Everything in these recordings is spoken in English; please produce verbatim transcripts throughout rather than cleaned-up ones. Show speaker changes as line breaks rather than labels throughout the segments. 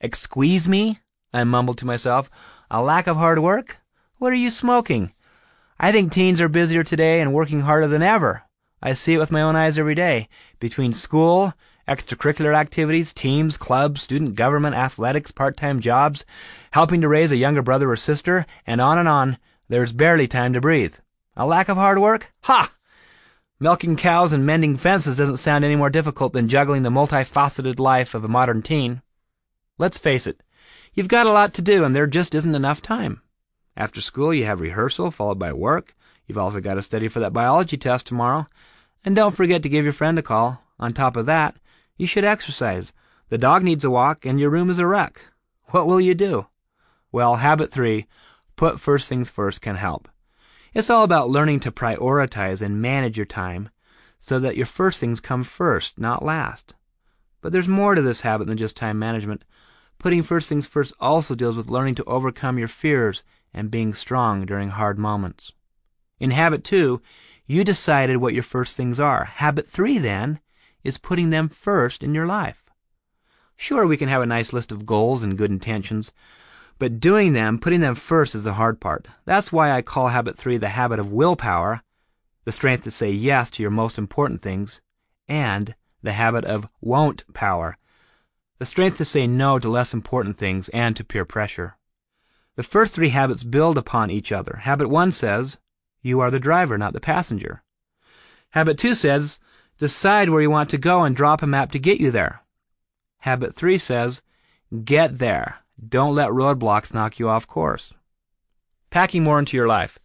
Excuse me? I mumbled to myself. A lack of hard work? What are you smoking? I think teens are busier today and working harder than ever. I see it with my own eyes every day. Between school, extracurricular activities, teams, clubs, student government, athletics, part-time jobs, helping to raise a younger brother or sister, and on and on, there's barely time to breathe. A lack of hard work? Ha! Milking cows and mending fences doesn't sound any more difficult than juggling the multifaceted life of a modern teen. Let's face it, you've got a lot to do and there just isn't enough time. After school, you have rehearsal followed by work. You've also got to study for that biology test tomorrow. And don't forget to give your friend a call. On top of that, you should exercise. The dog needs a walk and your room is a wreck. What will you do? Well, habit three, put first things first, can help. It's all about learning to prioritize and manage your time so that your first things come first, not last. But there's more to this habit than just time management. Putting first things first also deals with learning to overcome your fears and being strong during hard moments. In habit two, you decided what your first things are. Habit three, then, is putting them first in your life. Sure, we can have a nice list of goals and good intentions, but doing them, putting them first, is the hard part. That's why I call habit three the habit of willpower, the strength to say yes to your most important things, and the habit of won't power, the strength to say no to less important things and to peer pressure. The first three habits build upon each other. Habit one says, you are the driver, not the passenger. Habit two says, decide where you want to go and drop a map to get you there. Habit three says, get there. Don't let roadblocks knock you off course. Packing more into your life.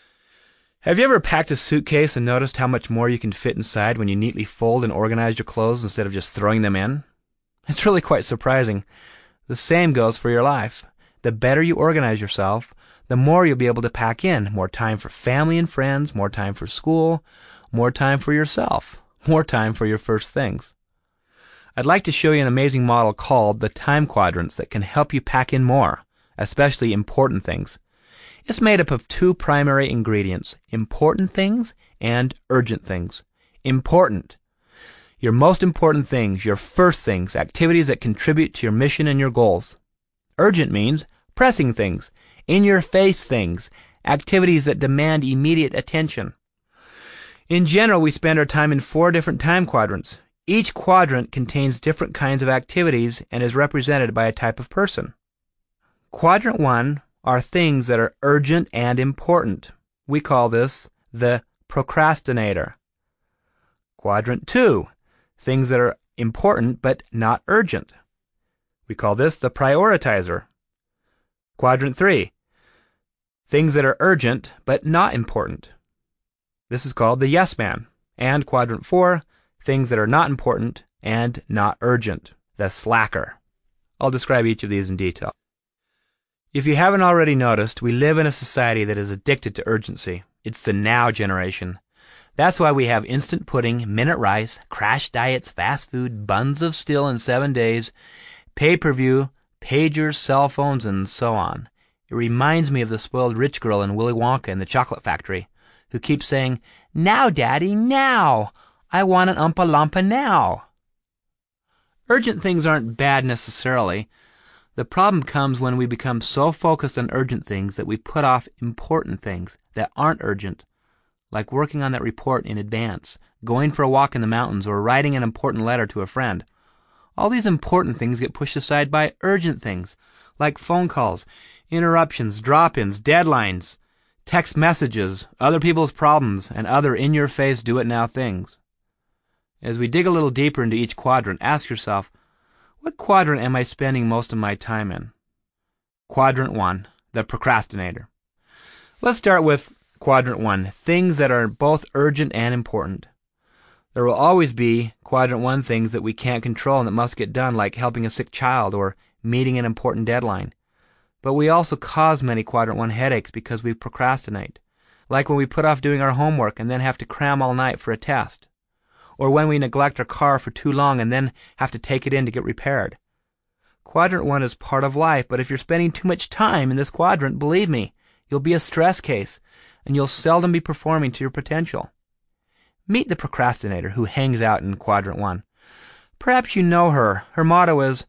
Have you ever packed a suitcase and noticed how much more you can fit inside when you neatly fold and organize your clothes instead of just throwing them in? It's really quite surprising. The same goes for your life. The better you organize yourself, the more you'll be able to pack in. More time for family and friends, more time for school, more time for yourself, more time for your first things. I'd like to show you an amazing model called the time quadrants that can help you pack in more, especially important things. It's made up of two primary ingredients, important things and urgent things. Important. Your most important things, your first things, activities that contribute to your mission and your goals. Urgent means pressing things, in-your-face things, activities that demand immediate attention. In general, we spend our time in four different time quadrants. Each quadrant contains different kinds of activities and is represented by a type of person. Quadrant one are things that are urgent and important. We call this the procrastinator. Quadrant two, things that are important but not urgent. We call this the prioritizer. Quadrant three, things that are urgent but not important. This is called the yes man. And quadrant four, things that are not important and not urgent, the slacker. I'll describe each of these in detail. If you haven't already noticed, we live in a society that is addicted to urgency. It's the now generation. That's why we have instant pudding, minute rice, crash diets, fast food, buns of steel in seven days, pay-per-view, pagers, cell phones, and so on. It reminds me of the spoiled rich girl in Willy Wonka in the Chocolate Factory, who keeps saying, "Now, Daddy, now! I want an Oompa Loompa now!" Urgent things aren't bad necessarily. The problem comes when we become so focused on urgent things that we put off important things that aren't urgent, like working on that report in advance, going for a walk in the mountains, or writing an important letter to a friend. All these important things get pushed aside by urgent things, like phone calls, interruptions, drop-ins, deadlines, text messages, other people's problems, and other in-your-face do-it-now things. As we dig a little deeper into each quadrant, ask yourself, what quadrant am I spending most of my time in? Quadrant one, the procrastinator. Let's start with quadrant one, things that are both urgent and important. There will always be quadrant one things that we can't control and that must get done, like helping a sick child or meeting an important deadline. But we also cause many quadrant one headaches because we procrastinate, like when we put off doing our homework and then have to cram all night for a test, or when we neglect our car for too long and then have to take it in to get repaired. Quadrant one is part of life, but if you're spending too much time in this quadrant, believe me, you'll be a stress case, and you'll seldom be performing to your potential. Meet the procrastinator who hangs out in quadrant one. Perhaps you know her. Her motto is,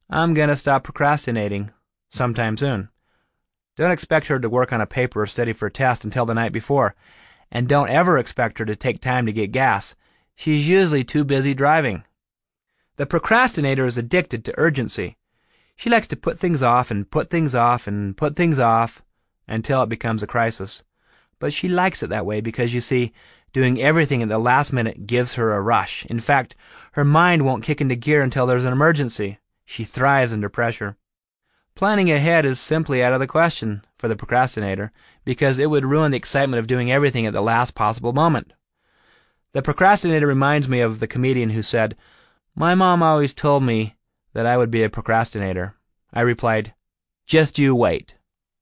I'm gonna stop procrastinating sometime soon. Don't expect her to work on a paper or study for a test until the night before. And don't ever expect her to take time to get gas. She's usually too busy driving. The procrastinator is addicted to urgency. She likes to put things off and put things off and put things off until it becomes a crisis. But she likes it that way because, you see, doing everything at the last minute gives her a rush. In fact, her mind won't kick into gear until there's an emergency. She thrives under pressure. Planning ahead is simply out of the question for the procrastinator because it would ruin the excitement of doing everything at the last possible moment. The procrastinator reminds me of the comedian who said, "My mom always told me that I would be a procrastinator." I replied, "Just you wait."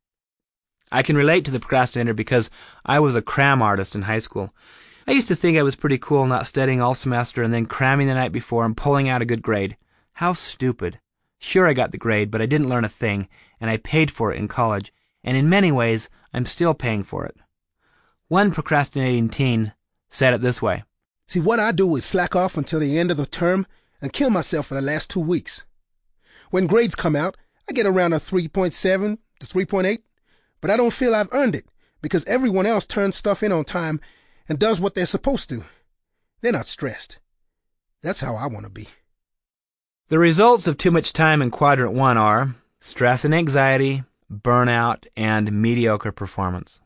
I can relate to the procrastinator because I was a cram artist in high school. I used to think I was pretty cool not studying all semester and then cramming the night before and pulling out a good grade. How stupid. Sure, I got the grade, but I didn't learn a thing, and I paid for it in college, and in many ways, I'm still paying for it. One procrastinating teen said it this way.
See, what I do is slack off until the end of the term and kill myself for the last two weeks. When grades come out, I get around a three point seven to three point eight, but I don't feel I've earned it because everyone else turns stuff in on time and does what they're supposed to. They're not stressed. That's how I want to be.
The results of too much time in Quadrant one are stress and anxiety, burnout, and mediocre performance.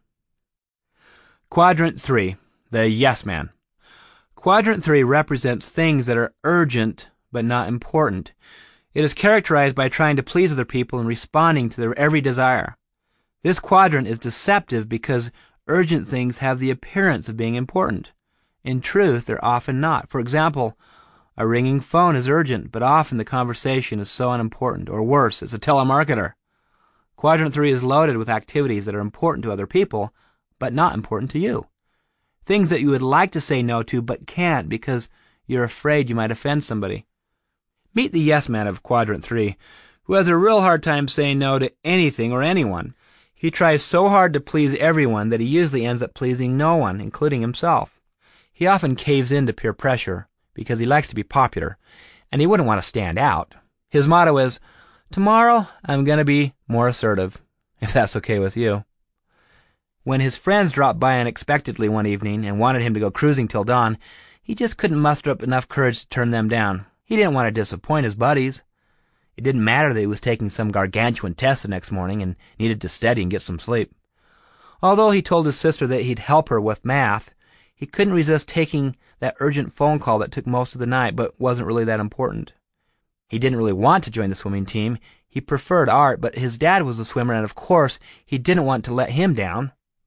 Quadrant three, the yes man. Quadrant three represents things that are urgent but not important. It is characterized by trying to please other people and responding to their every desire. This quadrant is deceptive because urgent things have the appearance of being important. In truth, they're often not. For example, a ringing phone is urgent, but often the conversation is so unimportant, or worse, it's a telemarketer. Quadrant three is loaded with activities that are important to other people, but not important to you. Things that you would like to say no to, but can't because you're afraid you might offend somebody. Meet the yes man of Quadrant three, who has a real hard time saying no to anything or anyone. He tries so hard to please everyone that he usually ends up pleasing no one, including himself. He often caves in to peer pressure because he likes to be popular, and he wouldn't want to stand out. His motto is, "Tomorrow I'm going to be more assertive," if that's okay with you. When his friends dropped by unexpectedly one evening and wanted him to go cruising till dawn, he just couldn't muster up enough courage to turn them down. He didn't want to disappoint his buddies. It didn't matter that he was taking some gargantuan test the next morning and needed to study and get some sleep. Although he told his sister that he'd help her with math, he couldn't resist taking that urgent phone call that took most of the night but wasn't really that important. He didn't really want to join the swimming team. He preferred art, but his dad was a swimmer, and of course he didn't want to let him down.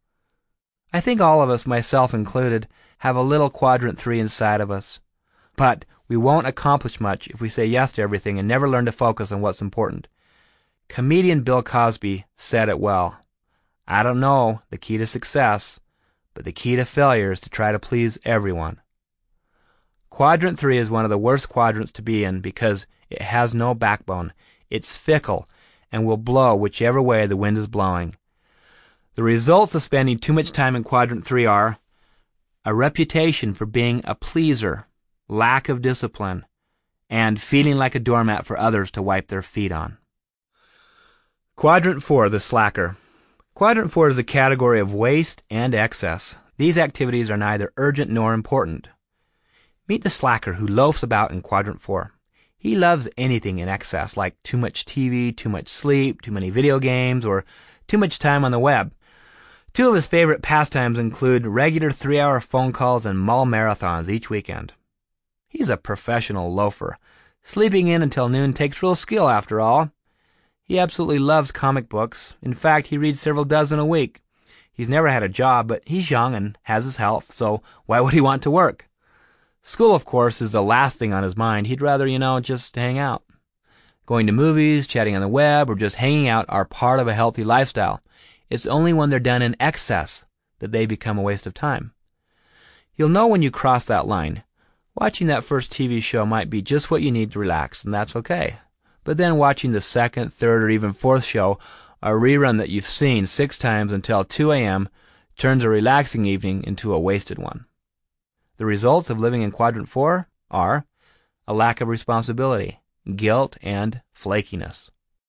I think all of us, myself included, have a little Quadrant three inside of us. But we won't accomplish much if we say yes to everything and never learn to focus on what's important. Comedian Bill Cosby said it well. I don't know the key to success, but the key to failure is to try to please everyone. Quadrant three is one of the worst quadrants to be in because it has no backbone. It's fickle and will blow whichever way the wind is blowing. The results of spending too much time in Quadrant three are a reputation for being a pleaser, lack of discipline, and feeling like a doormat for others to wipe their feet on. Quadrant four, the slacker. Quadrant four is a category of waste and excess. These activities are neither urgent nor important. Meet the slacker who loafs about in Quadrant four. He loves anything in excess, like too much T V, too much sleep, too many video games, or too much time on the web. Two of his favorite pastimes include regular three-hour phone calls and mall marathons each weekend. He's a professional loafer. Sleeping in until noon takes real skill, after all. He absolutely loves comic books. In fact, he reads several dozen a week. He's never had a job, but he's young and has his health, so why would he want to work? School, of course, is the last thing on his mind. He'd rather, you know, just hang out. Going to movies, chatting on the web, or just hanging out are part of a healthy lifestyle. It's only when they're done in excess that they become a waste of time. You'll know when you cross that line. Watching that first T V show might be just what you need to relax, and that's okay. But then watching the second, third, or even fourth show, a rerun that you've seen six times until two a.m., turns a relaxing evening into a wasted one. The results of living in Quadrant four are a lack of responsibility, guilt, and flakiness.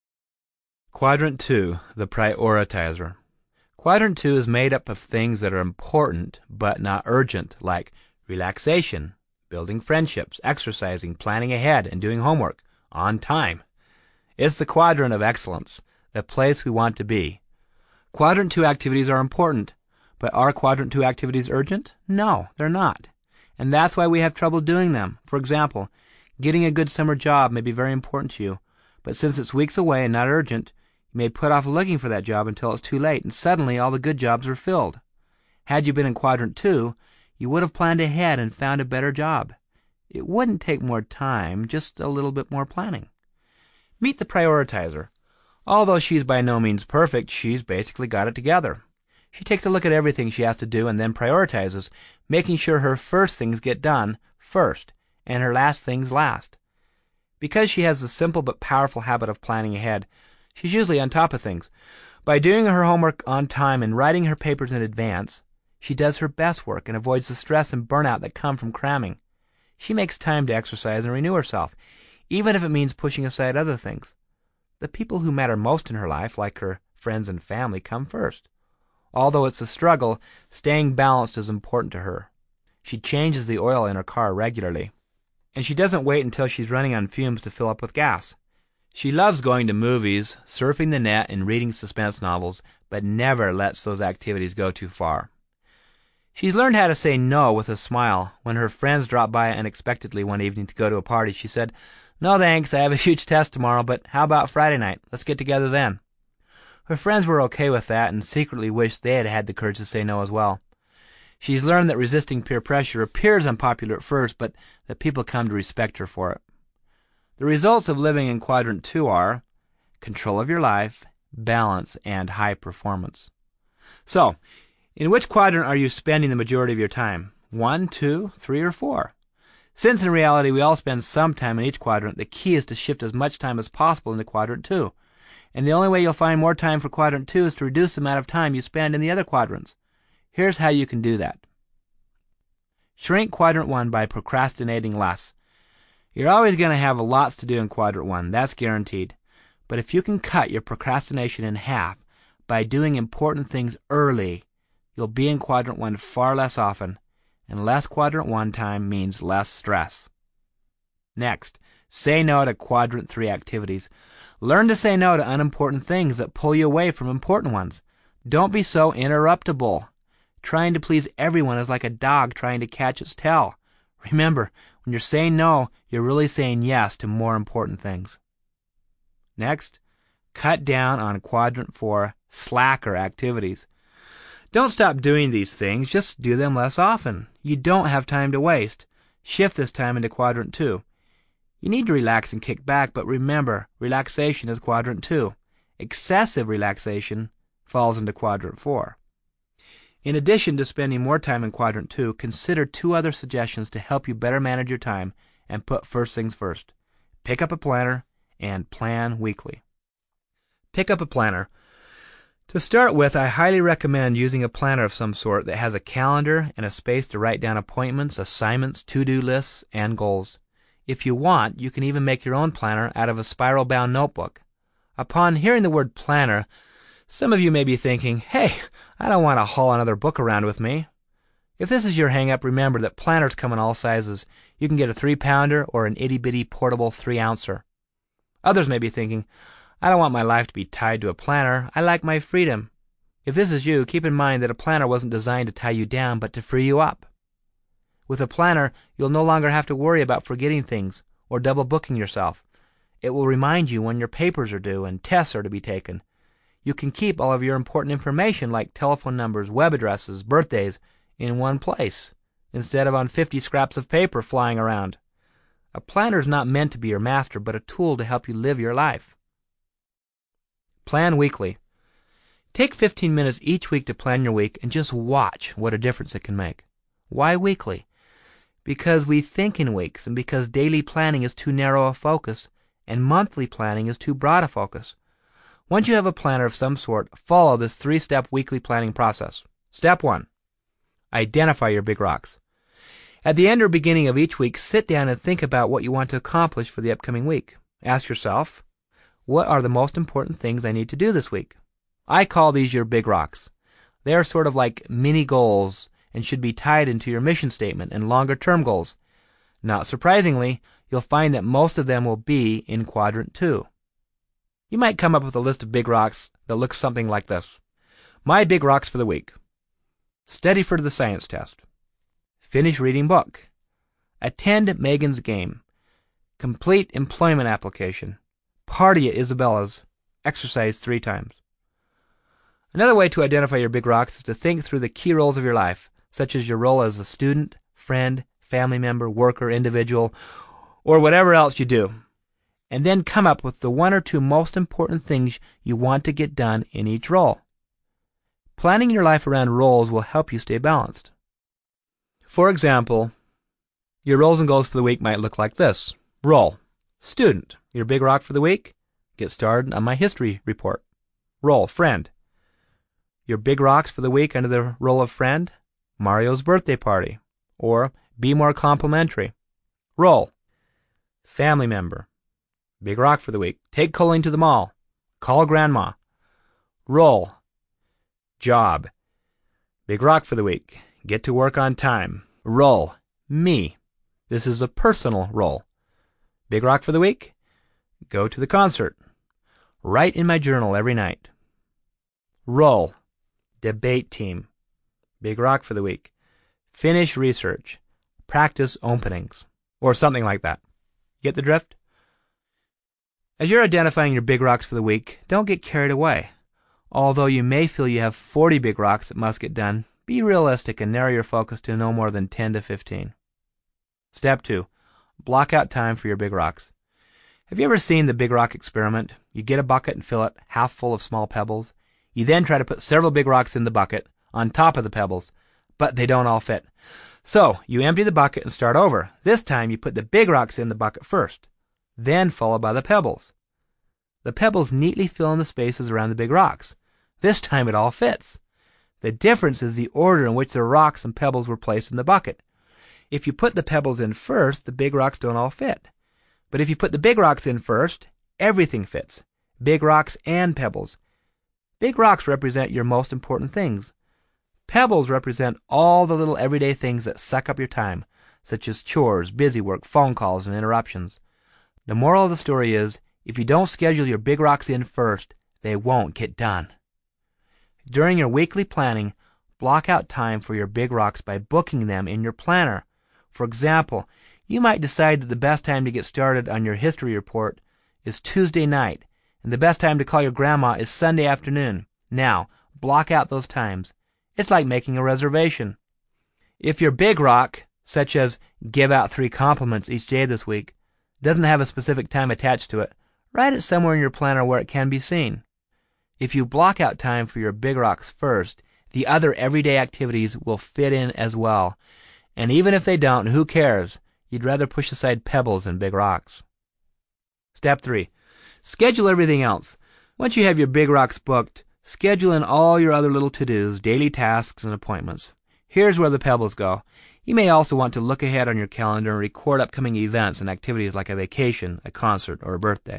Quadrant two, the prioritizer. Quadrant two is made up of things that are important but not urgent, like relaxation, building friendships, exercising, planning ahead, and doing homework on time. It's the quadrant of excellence, the place we want to be. Quadrant two activities are important, but are Quadrant two activities urgent? No, they're not. And that's why we have trouble doing them. For example, getting a good summer job may be very important to you, but since it's weeks away and not urgent, you may put off looking for that job until it's too late, and suddenly all the good jobs are filled. Had you been in Quadrant two, you would have planned ahead and found a better job. It wouldn't take more time, just a little bit more planning. Meet the prioritizer. Although she's by no means perfect, she's basically got it together. She takes a look at everything she has to do and then prioritizes, making sure her first things get done first and her last things last. Because she has the simple but powerful habit of planning ahead, she's usually on top of things. By doing her homework on time and writing her papers in advance, she does her best work and avoids the stress and burnout that come from cramming. She makes time to exercise and renew herself, even if it means pushing aside other things. The people who matter most in her life, like her friends and family, come first. Although it's a struggle, staying balanced is important to her. She changes the oil in her car regularly, and she doesn't wait until she's running on fumes to fill up with gas. She loves going to movies, surfing the net, and reading suspense novels, but never lets those activities go too far. She's learned how to say no with a smile. When her friends dropped by unexpectedly one evening to go to a party, she said, "No thanks, I have a huge test tomorrow, but how about Friday night? Let's get together then." Her friends were okay with that and secretly wished they had had the courage to say no as well. She's learned that resisting peer pressure appears unpopular at first, but that people come to respect her for it. The results of living in Quadrant two are control of your life, balance, and high performance. So, in which quadrant are you spending the majority of your time? One, two, three, or four? Since in reality we all spend some time in each quadrant, the key is to shift as much time as possible into Quadrant two. And the only way you'll find more time for Quadrant two is to reduce the amount of time you spend in the other quadrants. Here's how you can do that. Shrink Quadrant one by procrastinating less. You're always going to have lots to do in Quadrant one, that's guaranteed. But if you can cut your procrastination in half by doing important things early, you'll be in Quadrant one far less often, and less Quadrant one time means less stress. Next, say no to Quadrant three activities. Learn to say no to unimportant things that pull you away from important ones. Don't be so interruptible. Trying to please everyone is like a dog trying to catch its tail. Remember, when you're saying no, you're really saying yes to more important things. Next, cut down on Quadrant four slacker activities. Don't stop doing these things, just do them less often. You don't have time to waste. Shift this time into Quadrant two. You need to relax and kick back, but remember, relaxation is Quadrant two. Excessive relaxation falls into Quadrant four. In addition to spending more time in Quadrant two, consider two other suggestions to help you better manage your time and put first things first. Pick up a planner and plan weekly. Pick up a planner. To start with, I highly recommend using a planner of some sort that has a calendar and a space to write down appointments, assignments, to-do lists, and goals. If you want, you can even make your own planner out of a spiral-bound notebook. Upon hearing the word planner, some of you may be thinking, hey, I don't want to haul another book around with me. If this is your hang-up, remember that planners come in all sizes. You can get a three-pounder or an itty-bitty portable three-ouncer. Others may be thinking, I don't want my life to be tied to a planner. I like my freedom. If this is you, keep in mind that a planner wasn't designed to tie you down, but to free you up. With a planner, you'll no longer have to worry about forgetting things or double booking yourself. It will remind you when your papers are due and tests are to be taken. You can keep all of your important information like telephone numbers, web addresses, birthdays in one place instead of on fifty scraps of paper flying around. A planner is not meant to be your master, but a tool to help you live your life. Plan weekly. Take fifteen minutes each week to plan your week and just watch what a difference it can make. Why weekly? Because we think in weeks and because daily planning is too narrow a focus and monthly planning is too broad a focus. Once you have a planner of some sort, follow this three-step weekly planning process. Step one. Identify your big rocks. At the end or beginning of each week, sit down and think about what you want to accomplish for the upcoming week. Ask yourself, what are the most important things I need to do this week? I call these your big rocks. They are sort of like mini goals and should be tied into your mission statement and longer-term goals. Not surprisingly, you'll find that most of them will be in quadrant two. You might come up with a list of big rocks that looks something like this. My big rocks for the week. Study for the science test. Finish reading book. Attend Megan's game. Complete employment application. Party at Isabella's. Exercise three times. Another way to identify your big rocks is to think through the key roles of your life, such as your role as a student, friend, family member, worker, individual, or whatever else you do, and then come up with the one or two most important things you want to get done in each role. Planning your life around roles will help you stay balanced. For example, your roles and goals for the week might look like this. Role. Student. Your big rock for the week? Get started on my history report. Role. Friend. Your big rocks for the week under the role of friend? Mario's birthday party. Or be more complimentary. Role. Family member. Big rock for the week. Take Colleen to the mall. Call grandma. Role. Job. Big rock for the week. Get to work on time. Role. Me. This is a personal role. Big rock for the week. Go to the concert. Write in my journal every night. Role. Debate team. Big rock for the week. Finish research. Practice openings. Or something like that. Get the drift? As you're identifying your big rocks for the week, don't get carried away. Although you may feel you have forty big rocks that must get done, be realistic and narrow your focus to no more than ten to fifteen. Step two. Block out time for your big rocks. Have you ever seen the big rock experiment? You get a bucket and fill it half full of small pebbles. You then try to put several big rocks in the bucket on top of the pebbles, but they don't all fit. So you empty the bucket and start over. This time you put the big rocks in the bucket first, then followed by the pebbles. The pebbles neatly fill in the spaces around the big rocks. This time it all fits. The difference is the order in which the rocks and pebbles were placed in the bucket. If you put the pebbles in first, the big rocks don't all fit. But if you put the big rocks in first, everything fits. Big rocks and pebbles. Big rocks represent your most important things. Pebbles represent all the little everyday things that suck up your time, such as chores, busy work, phone calls, and interruptions. The moral of the story is, if you don't schedule your big rocks in first, they won't get done. During your weekly planning, block out time for your big rocks by booking them in your planner. For example, you might decide that the best time to get started on your history report is Tuesday night, and the best time to call your grandma is Sunday afternoon. Now, block out those times. It's like making a reservation. If your big rock, such as give out three compliments each day this week, doesn't have a specific time attached to it, write it somewhere in your planner where it can be seen. If you block out time for your big rocks first, the other everyday activities will fit in as well. And even if they don't, who cares? You'd rather push aside pebbles than big rocks. Step three. Schedule everything else. Once you have your big rocks booked, schedule in all your other little to-dos, daily tasks, and appointments. Here's where the pebbles go. You may also want to look ahead on your calendar and record upcoming events and activities like a vacation, a concert, or a birthday.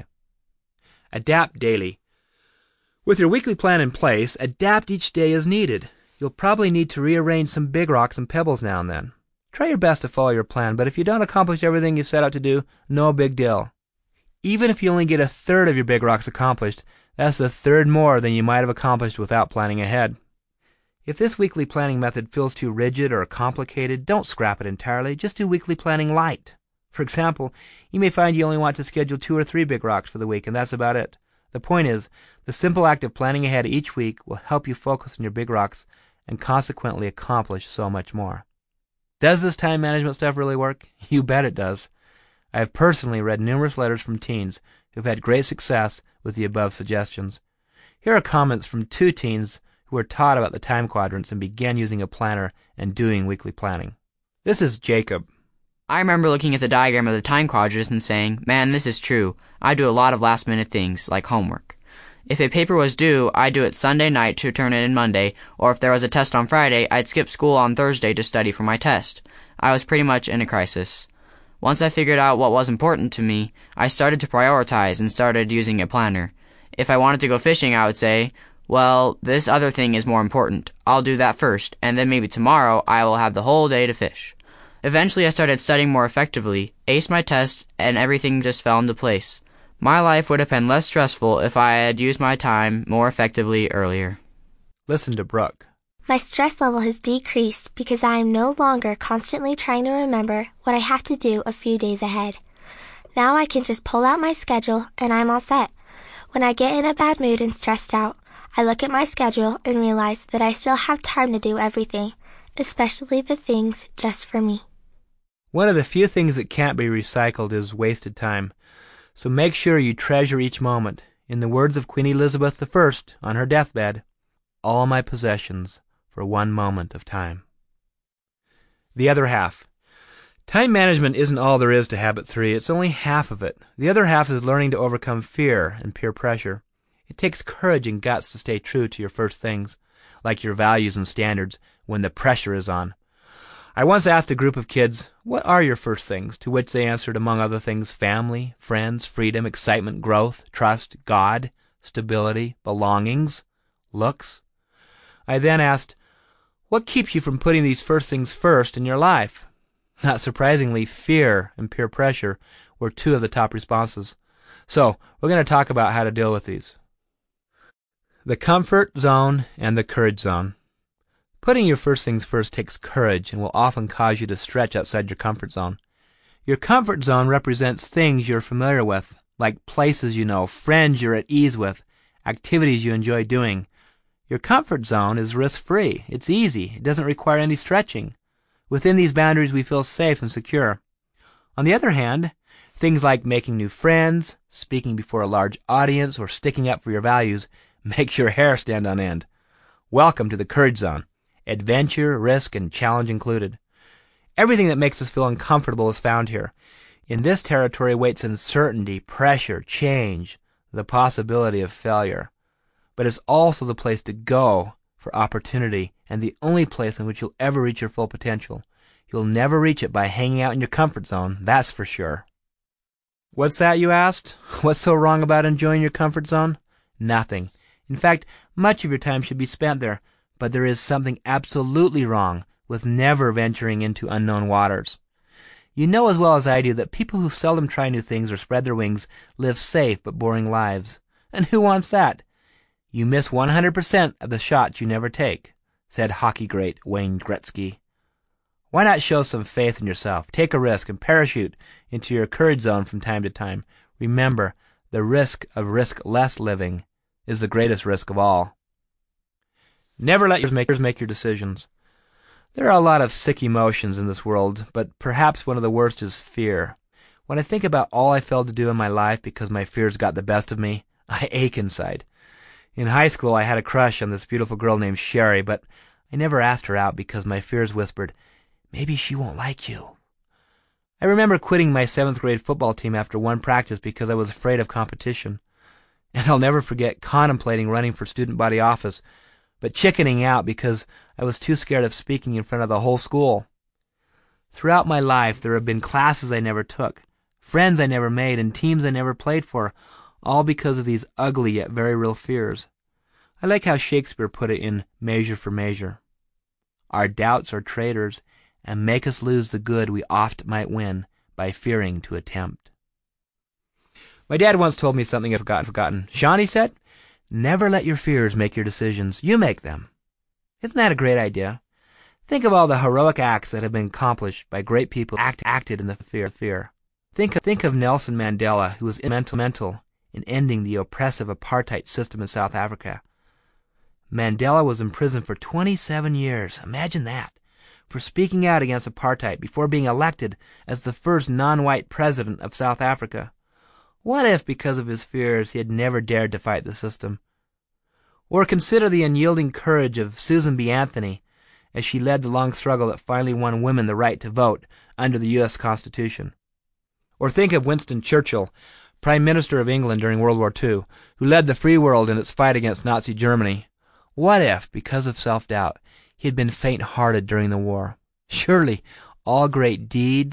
Adapt daily. With your weekly plan in place, adapt each day as needed. You'll probably need to rearrange some big rocks and pebbles now and then. Try your best to follow your plan, but if you don't accomplish everything you set out to do, no big deal. Even if you only get a third of your big rocks accomplished, that's a third more than you might have accomplished without planning ahead. If this weekly planning method feels too rigid or complicated, don't scrap it entirely. Just do weekly planning light. For example, you may find you only want to schedule two or three big rocks for the week, and that's about it. The point is, the simple act of planning ahead each week will help you focus on your big rocks and consequently accomplish so much more. Does this time management stuff really work? You bet it does. I have personally read numerous letters from teens who've had great success with the above suggestions. Here are comments from two teens who were taught about the time quadrants and began using a planner and doing weekly planning. This is Jacob.
I remember looking at the diagram of the time quadrants and saying, man, this is true. I do a lot of last-minute things, like homework. If a paper was due, I'd do it Sunday night to turn it in Monday, or if there was a test on Friday, I'd skip school on Thursday to study for my test. I was pretty much in a crisis. Once I figured out what was important to me, I started to prioritize and started using a planner. If I wanted to go fishing, I would say, well, this other thing is more important. I'll do that first, and then maybe tomorrow I will have the whole day to fish. Eventually I started studying more effectively, aced my tests, and everything just fell into place. My life would have been less stressful if I had used my time more effectively earlier.
Listen to Brooke.
My stress level has decreased because I am no longer constantly trying to remember what I have to do a few days ahead. Now I can just pull out my schedule and I'm all set. When I get in a bad mood and stressed out, I look at my schedule and realize that I still have time to do everything, especially the things just for me.
One of the few things that can't be recycled is wasted time. So make sure you treasure each moment. In the words of Queen Elizabeth the First on her deathbed, all my possessions for one moment of time. The other half. Time management isn't all there is to habit three. It's only half of it. The other half is learning to overcome fear and peer pressure. It takes courage and guts to stay true to your first things, like your values and standards, when the pressure is on. I once asked a group of kids, what are your first things? To which they answered, among other things, family, friends, freedom, excitement, growth, trust, God, stability, belongings, looks. I then asked, what keeps you from putting these first things first in your life? Not surprisingly, fear and peer pressure were two of the top responses. So, we're going to talk about how to deal with these. The comfort zone and the courage zone. Putting your first things first takes courage and will often cause you to stretch outside your comfort zone. Your comfort zone represents things you're familiar with, like places you know, friends you're at ease with, activities you enjoy doing. Your comfort zone is risk-free. It's easy. It doesn't require any stretching. Within these boundaries, we feel safe and secure. On the other hand, things like making new friends, speaking before a large audience, or sticking up for your values makes your hair stand on end. Welcome to the courage zone. Adventure, risk, and challenge included. Everything that makes us feel uncomfortable is found here. In this territory waits uncertainty, pressure, change, the possibility of failure. But it's also the place to go for opportunity and the only place in which you'll ever reach your full potential. You'll never reach it by hanging out in your comfort zone, that's for sure. What's that, you asked? What's so wrong about enjoying your comfort zone? Nothing. In fact, much of your time should be spent there. But there is something absolutely wrong with never venturing into unknown waters. You know as well as I do that people who seldom try new things or spread their wings live safe but boring lives. And who wants that? You miss one hundred percent of the shots you never take, said hockey great Wayne Gretzky. Why not show some faith in yourself? Take a risk and parachute into your courage zone from time to time. Remember, the risk of risk-less living is the greatest risk of all. Never let your makers make your decisions. There are a lot of sick emotions in this world, but perhaps one of the worst is fear. When I think about all I failed to do in my life because my fears got the best of me, I ache inside. In high school, I had a crush on this beautiful girl named Sherry, but I never asked her out because my fears whispered, maybe she won't like you. I remember quitting my seventh grade football team after one practice because I was afraid of competition. And I'll never forget contemplating running for student body office, but chickening out because I was too scared of speaking in front of the whole school. Throughout my life, there have been classes I never took, friends I never made, and teams I never played for, all because of these ugly yet very real fears. I like how Shakespeare put it in Measure for Measure. Our doubts are traitors, and make us lose the good we oft might win by fearing to attempt. My dad once told me something I've forgotten. forgotten. Sean, he said, never let your fears make your decisions. You make them. Isn't that a great idea? Think of all the heroic acts that have been accomplished by great people act, acted in the fear of fear. Think of, think of Nelson Mandela, who was instrumental in ending the oppressive apartheid system in South Africa. Mandela was imprisoned for twenty-seven years. Imagine that. For speaking out against apartheid before being elected as the first non-white president of South Africa. What if, because of his fears, he had never dared to fight the system? Or consider the unyielding courage of Susan B. Anthony as she led the long struggle that finally won women the right to vote under the U S Constitution. Or think of Winston Churchill, Prime Minister of England during World War Two, who led the free world in its fight against Nazi Germany. What if, because of self-doubt, he had been faint-hearted during the war? Surely all great deeds,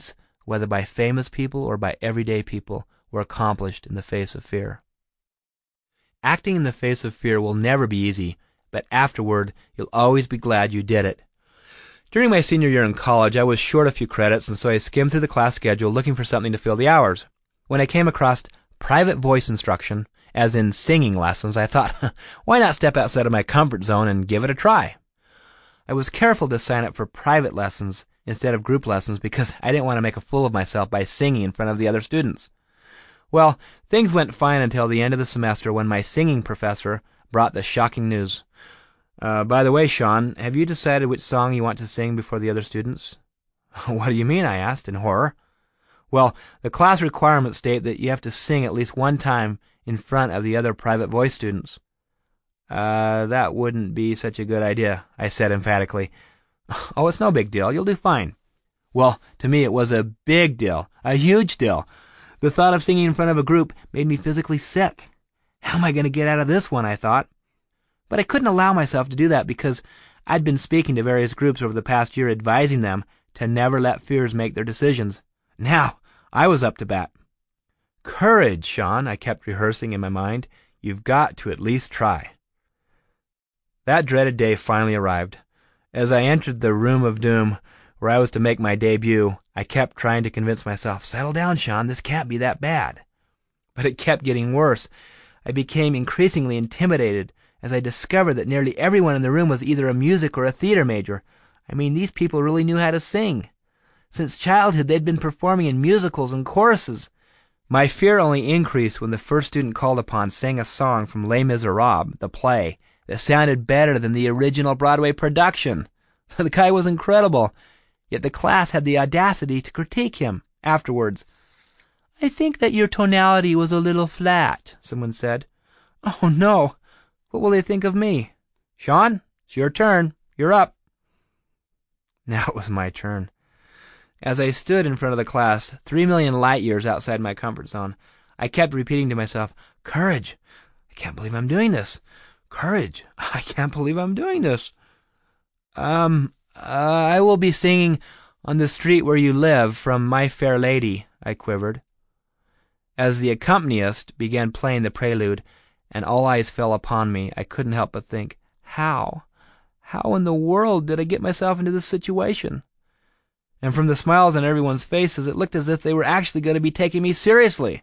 whether by famous people or by everyday people, were accomplished in the face of fear. Acting in the face of fear will never be easy, but afterward you'll always be glad you did it. During my senior year in college, I was short a few credits, and so I skimmed through the class schedule looking for something to fill the hours. When I came across private voice instruction, as in singing lessons, I thought, why not step outside of my comfort zone and give it a try? I was careful to sign up for private lessons instead of group lessons because I didn't want to make a fool of myself by singing in front of the other students. Well, things went fine until the end of the semester when my singing professor brought the shocking news. Uh, by the way, Sean, have you decided which song you want to sing before the other students? What do you mean? I asked in horror. Well, the class requirements state that you have to sing at least one time in front of the other private voice students. Uh, that wouldn't be such a good idea, I said emphatically. Oh, it's no big deal. You'll do fine. Well, to me it was a big deal, a huge deal. The thought of singing in front of a group made me physically sick. How am I going to get out of this one, I thought. But I couldn't allow myself to do that because I'd been speaking to various groups over the past year advising them to never let fears make their decisions. Now, I was up to bat. Courage, Sean, I kept rehearsing in my mind. You've got to at least try. That dreaded day finally arrived. As I entered the room of doom, where I was to make my debut, I kept trying to convince myself, settle down, Sean, this can't be that bad. But it kept getting worse. I became increasingly intimidated as I discovered that nearly everyone in the room was either a music or a theater major. I mean, these people really knew how to sing. Since childhood, they'd been performing in musicals and choruses. My fear only increased when the first student called upon sang a song from Les Miserables, the play, that sounded better than the original Broadway production. The guy was incredible, yet the class had the audacity to critique him afterwards. I think that your tonality was a little flat, someone said. Oh, no. What will they think of me? Sean, it's your turn. You're up. Now it was my turn. As I stood in front of the class, three million light years outside my comfort zone, I kept repeating to myself, courage. I can't believe I'm doing this. Courage. I can't believe I'm doing this. Um, uh, I will be singing On the Street Where You Live from My Fair Lady, I quivered. As the accompanist began playing the prelude, and all eyes fell upon me, I couldn't help but think, how, how in the world did I get myself into this situation? And from the smiles on everyone's faces, it looked as if they were actually going to be taking me seriously.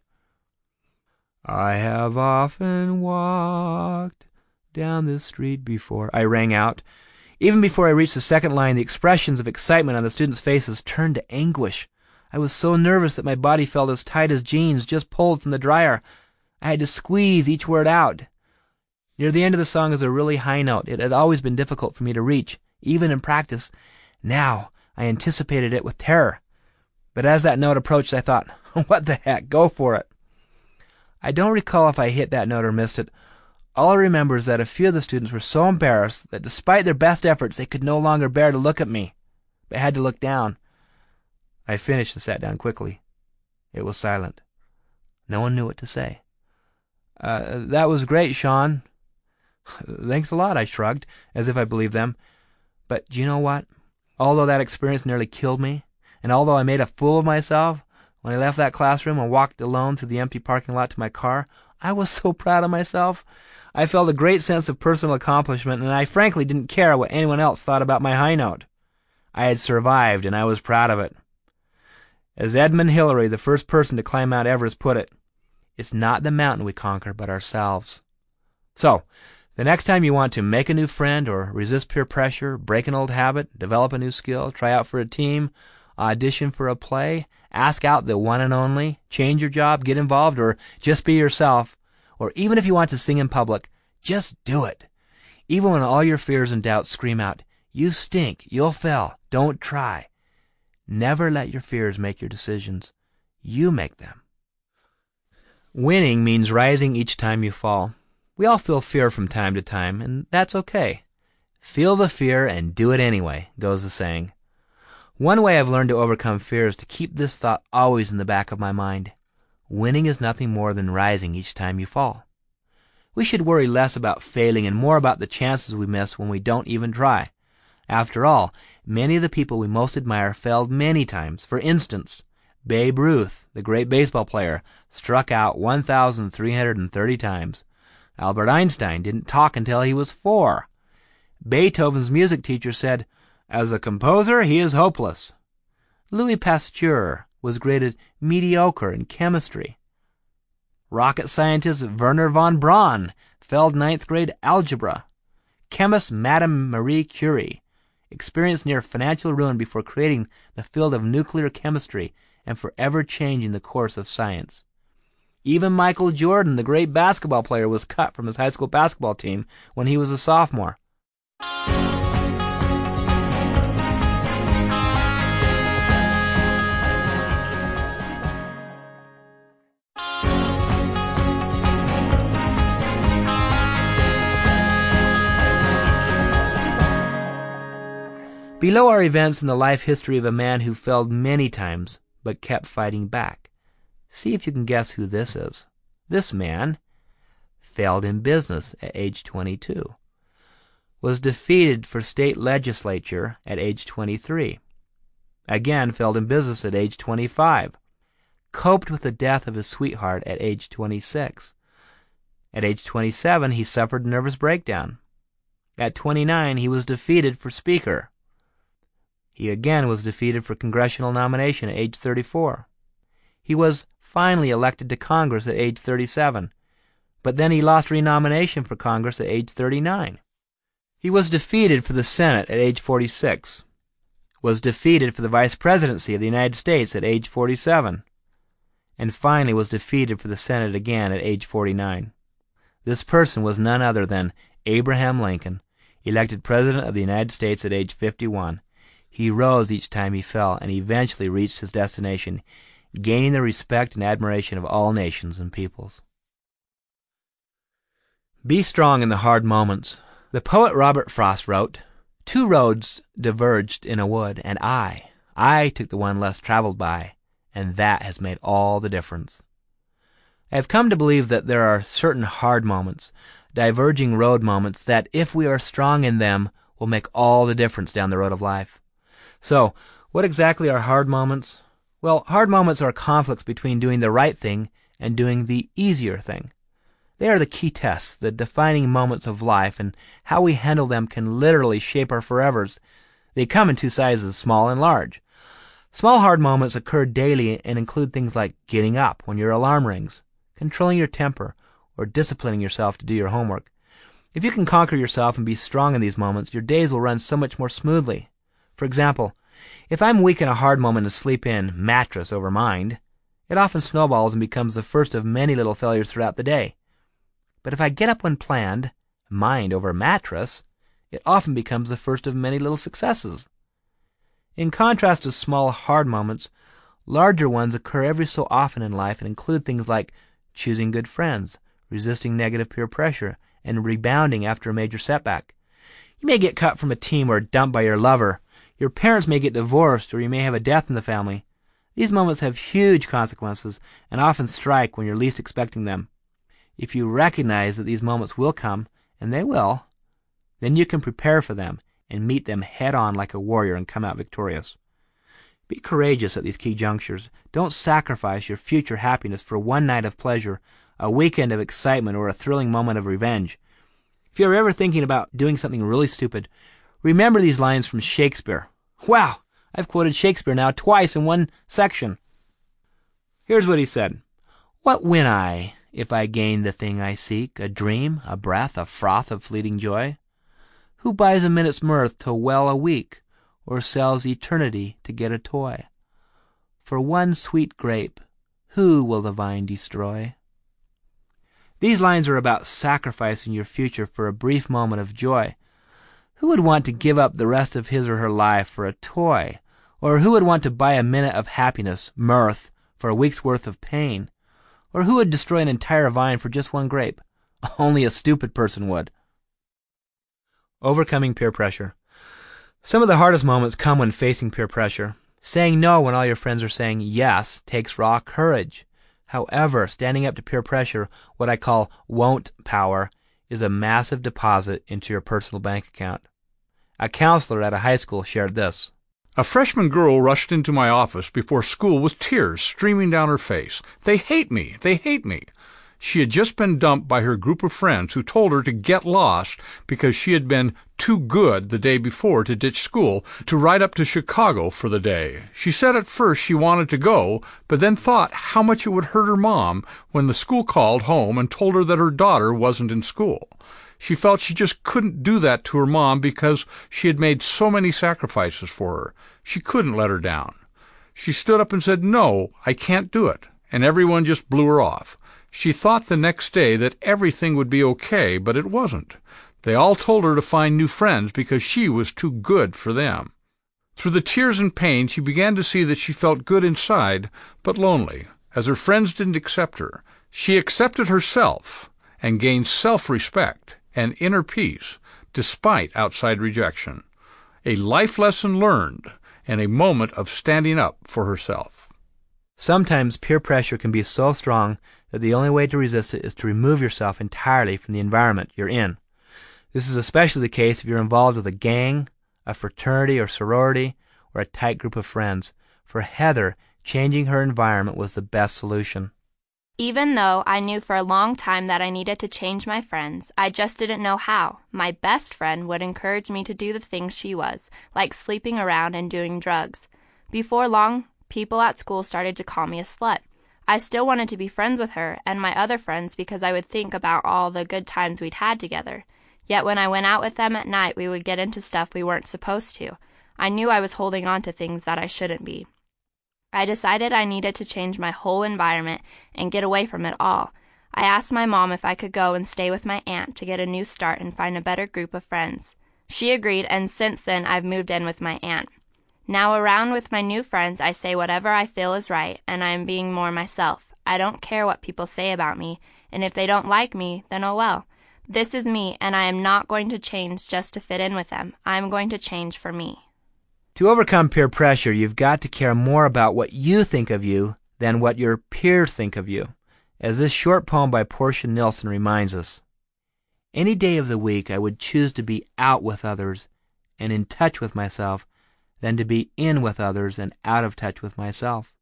I have often walked down this street before, I rang out. Even before I reached the second line, the expressions of excitement on the students' faces turned to anguish. I was so nervous that my body felt as tight as jeans just pulled from the dryer. I had to squeeze each word out. Near the end of the song is a really high note. It had always been difficult for me to reach, even in practice. Now I anticipated it with terror. But as that note approached, I thought, what the heck, go for it. I don't recall if I hit that note or missed it. All I remember is that a few of the students were so embarrassed that despite their best efforts, they could no longer bear to look at me, but had to look down. I finished and sat down quickly. It was silent. No one knew what to say. Uh, that was great, Sean. Thanks a lot, I shrugged, as if I believed them. But do you know what? Although that experience nearly killed me, and although I made a fool of myself when I left that classroom and walked alone through the empty parking lot to my car, I was so proud of myself. I felt a great sense of personal accomplishment, and I frankly didn't care what anyone else thought about my high note. I had survived, and I was proud of it. As Edmund Hillary, the first person to climb Mount Everest, put it, it's not the mountain we conquer, but ourselves. So, the next time you want to make a new friend or resist peer pressure, break an old habit, develop a new skill, try out for a team, audition for a play, ask out the one and only, change your job, get involved, or just be yourself, or even if you want to sing in public, just do it. Even when all your fears and doubts scream out, you stink, you'll fail, don't try. Never let your fears make your decisions. You make them. Winning means rising each time you fall. We all feel fear from time to time, and that's okay. Feel the fear and do it anyway, goes the saying. One way I've learned to overcome fear is to keep this thought always in the back of my mind. Winning is nothing more than rising each time you fall. We should worry less about failing and more about the chances we miss when we don't even try. After all, many of the people we most admire failed many times. For instance, Babe Ruth, the great baseball player, struck out one thousand three hundred thirty times. Albert Einstein didn't talk until he was four. Beethoven's music teacher said, "As a composer, he is hopeless." Louis Pasteur was graded mediocre in chemistry. Rocket scientist Wernher von Braun failed ninth grade algebra. Chemist Madame Marie Curie experienced near financial ruin before creating the field of nuclear chemistry and forever changing the course of science. Even Michael Jordan, the great basketball player, was cut from his high school basketball team when he was a sophomore. Below are events in the life history of a man who failed many times but kept fighting back. See if you can guess who this is. This man failed in business at age twenty-two, was defeated for state legislature at age twenty-three, again failed in business at age twenty-five, coped with the death of his sweetheart at age twenty-six. At age twenty-seven, he suffered a nervous breakdown. At twenty-nine, he was defeated for speaker. He again was defeated for congressional nomination at age thirty-four. He was finally elected to Congress at age thirty-seven, but then he lost renomination for Congress at age thirty-nine. He was defeated for the Senate at age forty-six, was defeated for the vice presidency of the United States at age forty-seven, and finally was defeated for the Senate again at age forty-nine. This person was none other than Abraham Lincoln, elected President of the United States at age fifty-one. He rose each time he fell and eventually reached his destination, gaining the respect and admiration of all nations and peoples. Be strong in the hard moments. The poet Robert Frost wrote, "Two roads diverged in a wood, and I, I took the one less traveled by, and that has made all the difference." I have come to believe that there are certain hard moments, diverging road moments, that if we are strong in them, will make all the difference down the road of life. So, what exactly are hard moments? Well, hard moments are conflicts between doing the right thing and doing the easier thing. They are the key tests, the defining moments of life, and how we handle them can literally shape our forevers. They come in two sizes, small and large. Small hard moments occur daily and include things like getting up when your alarm rings, controlling your temper, or disciplining yourself to do your homework. If you can conquer yourself and be strong in these moments, your days will run so much more smoothly. For example, if I'm weak in a hard moment to sleep in, mattress over mind, it often snowballs and becomes the first of many little failures throughout the day. But if I get up when planned, mind over mattress, it often becomes the first of many little successes. In contrast to small hard moments, larger ones occur every so often in life and include things like choosing good friends, resisting negative peer pressure, and rebounding after a major setback. You may get cut from a team or dumped by your lover. Your parents may get divorced, or you may have a death in the family. These moments have huge consequences and often strike when you're least expecting them. If you recognize that these moments will come, and they will, then you can prepare for them and meet them head-on like a warrior and come out victorious. Be courageous at these key junctures. Don't sacrifice your future happiness for one night of pleasure, a weekend of excitement, or a thrilling moment of revenge. If you're ever thinking about doing something really stupid, remember these lines from Shakespeare. Wow, I've quoted Shakespeare now twice in one section. Here's what he said. "What win I if I gain the thing I seek, a dream, a breath, a froth of fleeting joy? Who buys a minute's mirth to well a week, or sells eternity to get a toy? For one sweet grape, who will the vine destroy?" These lines are about sacrificing your future for a brief moment of joy. Who would want to give up the rest of his or her life for a toy? Or who would want to buy a minute of happiness, mirth, for a week's worth of pain? Or who would destroy an entire vine for just one grape? Only a stupid person would. Overcoming peer pressure. Some of the hardest moments come when facing peer pressure. Saying no when all your friends are saying yes takes raw courage. However, standing up to peer pressure, what I call won't power, is a massive deposit into your personal bank account. A counselor at a high school shared this.
A freshman girl rushed into my office before school with tears streaming down her face. "They hate me! They hate me!" She had just been dumped by her group of friends who told her to get lost because she had been too good the day before to ditch school to ride up to Chicago for the day. She said at first she wanted to go, but then thought how much it would hurt her mom when the school called home and told her that her daughter wasn't in school. She felt she just couldn't do that to her mom because she had made so many sacrifices for her. She couldn't let her down. She stood up and said, "No, I can't do it," and everyone just blew her off. She thought the next day that everything would be okay, but it wasn't. They all told her to find new friends because she was too good for them. Through the tears and pain, she began to see that she felt good inside, but lonely, as her friends didn't accept her. She accepted herself and gained self-respect and inner peace, despite outside rejection. A life lesson learned and a moment of standing up for herself.
Sometimes peer pressure can be so strong that the only way to resist it is to remove yourself entirely from the environment you're in. This is especially the case if you're involved with a gang, a fraternity or sorority, or a tight group of friends. For Heather, changing her environment was the best solution.
Even though I knew for a long time that I needed to change my friends, I just didn't know how. My best friend would encourage me to do the things she was, like sleeping around and doing drugs. Before long, people at school started to call me a slut. I still wanted to be friends with her and my other friends because I would think about all the good times we'd had together. Yet when I went out with them at night, we would get into stuff we weren't supposed to. I knew I was holding on to things that I shouldn't be. I decided I needed to change my whole environment and get away from it all. I asked my mom if I could go and stay with my aunt to get a new start and find a better group of friends. She agreed, and since then I've moved in with my aunt. Now around with my new friends, I say whatever I feel is right, and I am being more myself. I don't care what people say about me, and if they don't like me, then oh well. This is me, and I am not going to change just to fit in with them. I am going to change for me.
To overcome peer pressure, you've got to care more about what you think of you than what your peers think of you, as this short poem by Portia Nilsson reminds us. Any day of the week I would choose to be out with others and in touch with myself than to be in with others and out of touch with myself.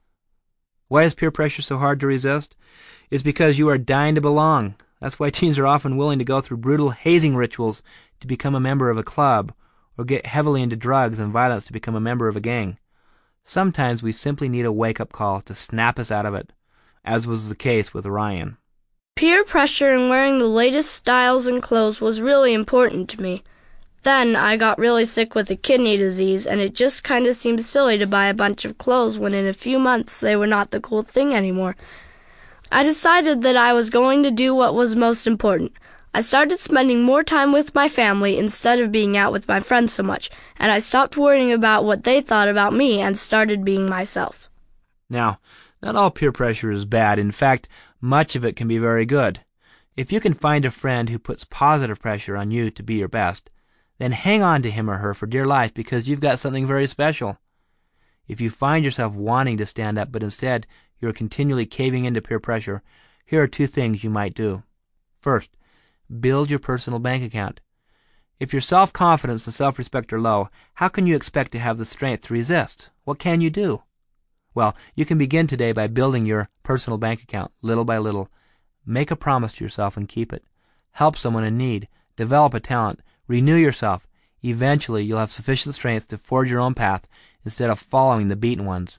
Why is peer pressure so hard to resist? It's because you are dying to belong. That's why teens are often willing to go through brutal hazing rituals to become a member of a club, or get heavily into drugs and violence to become a member of a gang. Sometimes we simply need a wake-up call to snap us out of it, as was the case with Ryan.
Peer pressure and wearing the latest styles and clothes was really important to me. Then I got really sick with a kidney disease, and it just kind of seemed silly to buy a bunch of clothes when in a few months they were not the cool thing anymore. I decided that I was going to do what was most important. I started spending more time with my family instead of being out with my friends so much, and I stopped worrying about what they thought about me and started being myself.
Now, not all peer pressure is bad. In fact, much of it can be very good. If you can find a friend who puts positive pressure on you to be your best, then hang on to him or her for dear life because you've got something very special. If you find yourself wanting to stand up but instead you're continually caving into peer pressure, here are two things you might do. First, build your personal bank account. If your self-confidence and self-respect are low, how can you expect to have the strength to resist? What can you do? Well, you can begin today by building your personal bank account little by little. Make a promise to yourself and keep it. Help someone in need. Develop a talent. Renew yourself. Eventually, you'll have sufficient strength to forge your own path instead of following the beaten ones.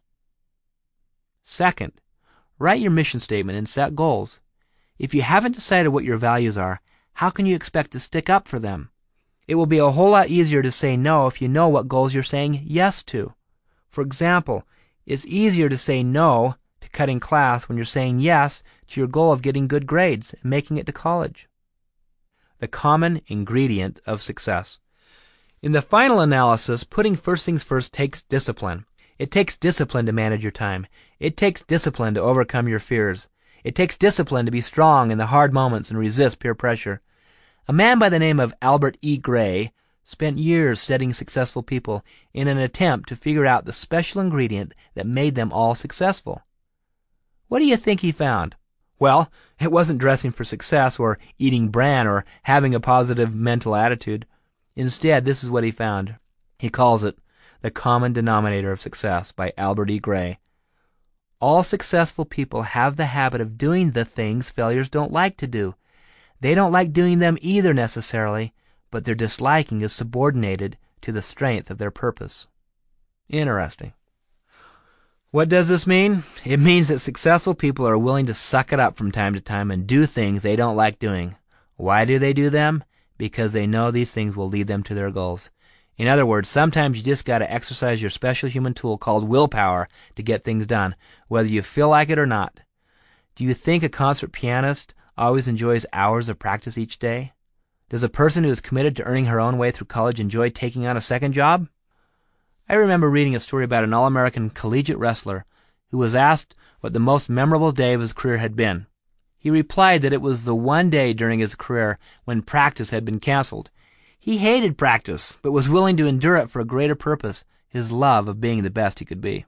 Second, write your mission statement and set goals. If you haven't decided what your values are, how can you expect to stick up for them? It will be a whole lot easier to say no if you know what goals you're saying yes to. For example, it's easier to say no to cutting class when you're saying yes to your goal of getting good grades and making it to college. The common ingredient of success. In the final analysis, putting first things first takes discipline. It takes discipline to manage your time. It takes discipline to overcome your fears. It takes discipline to be strong in the hard moments and resist peer pressure. A man by the name of Albert E. Gray spent years studying successful people in an attempt to figure out the special ingredient that made them all successful. What do you think he found? Well, it wasn't dressing for success or eating bran or having a positive mental attitude. Instead, this is what he found. He calls it The Common Denominator of Success by Albert E. Gray. All successful people have the habit of doing the things failures don't like to do. They don't like doing them either necessarily, but their disliking is subordinated to the strength of their purpose. Interesting. What does this mean? It means that successful people are willing to suck it up from time to time and do things they don't like doing. Why do they do them? Because they know these things will lead them to their goals. In other words, sometimes you just got to exercise your special human tool called willpower to get things done, whether you feel like it or not. Do you think a concert pianist always enjoys hours of practice each day? Does a person who is committed to earning her own way through college enjoy taking on a second job? I remember reading a story about an all-American collegiate wrestler who was asked what the most memorable day of his career had been. He replied that it was the one day during his career when practice had been canceled. He hated practice, but was willing to endure it for a greater purpose, his love of being the best he could be.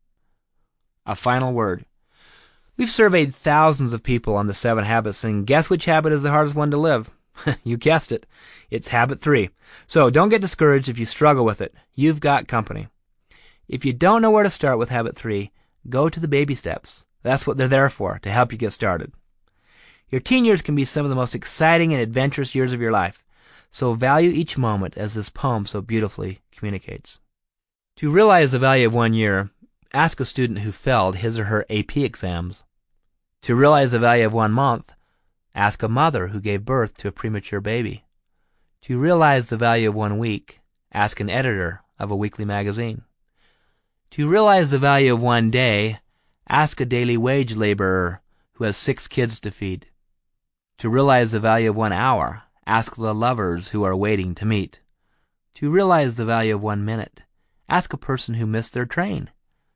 A final word. We've surveyed thousands of people on the seven habits, and guess which habit is the hardest one to live? You guessed it. It's habit three. So don't get discouraged if you struggle with it. You've got company. If you don't know where to start with habit three, go to the baby steps. That's what they're there for, to help you get started. Your teen years can be some of the most exciting and adventurous years of your life. So value each moment, as this poem so beautifully communicates. To realize the value of one year, ask a student who failed his or her A P exams. To realize the value of one month, ask a mother who gave birth to a premature baby. To realize the value of one week, ask an editor of a weekly magazine. To realize the value of one day, ask a daily wage laborer who has six kids to feed. To realize the value of one hour, ask the lovers who are waiting to meet. To realize the value of one minute, ask a person who missed their train.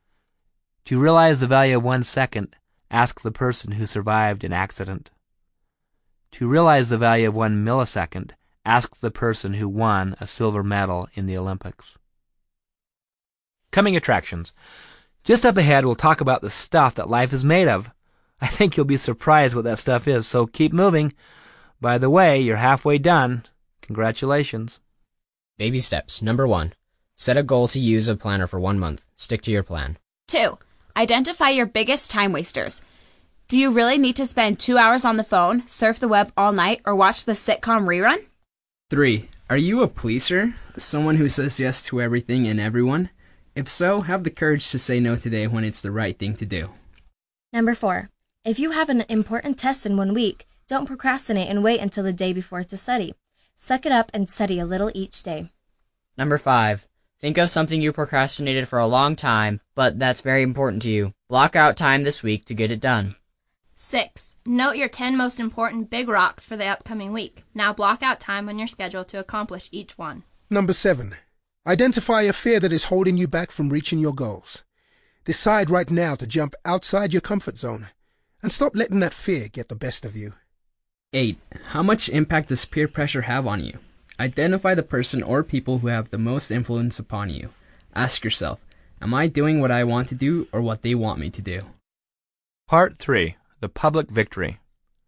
To realize the value of one second, ask the person who survived an accident. To realize the value of one millisecond, ask the person who won a silver medal in the Olympics. Coming attractions. Just up ahead, we'll talk about the stuff that life is made of. I think you'll be surprised what that stuff is, so keep moving. By the way, you're halfway done. Congratulations.
Baby steps. Number one. Set a goal to use a planner for one month. Stick to your plan.
Two. Identify your biggest time wasters. Do you really need to spend two hours on the phone, surf the web all night, or watch the sitcom rerun?
Three. Are you a pleaser? Someone who says yes to everything and everyone? If so, have the courage to say no today when it's the right thing to do.
Number four. If you have an important test in one week, don't procrastinate and wait until the day before to study. Suck it up and study a little each day.
Number five. Think of something you procrastinated for a long time, but that's very important to you. Block out time this week to get it done.
Six. Note your ten most important big rocks for the upcoming week. Now block out time on your schedule to accomplish each one.
Number seven. Identify a fear that is holding you back from reaching your goals. Decide right now to jump outside your comfort zone and stop letting that fear get the best of you.
Eight. How much impact does peer pressure have on you? Identify the person or people who have the most influence upon you. Ask yourself, am I doing what I want to do or what they want me to do?
Part three. The Public Victory.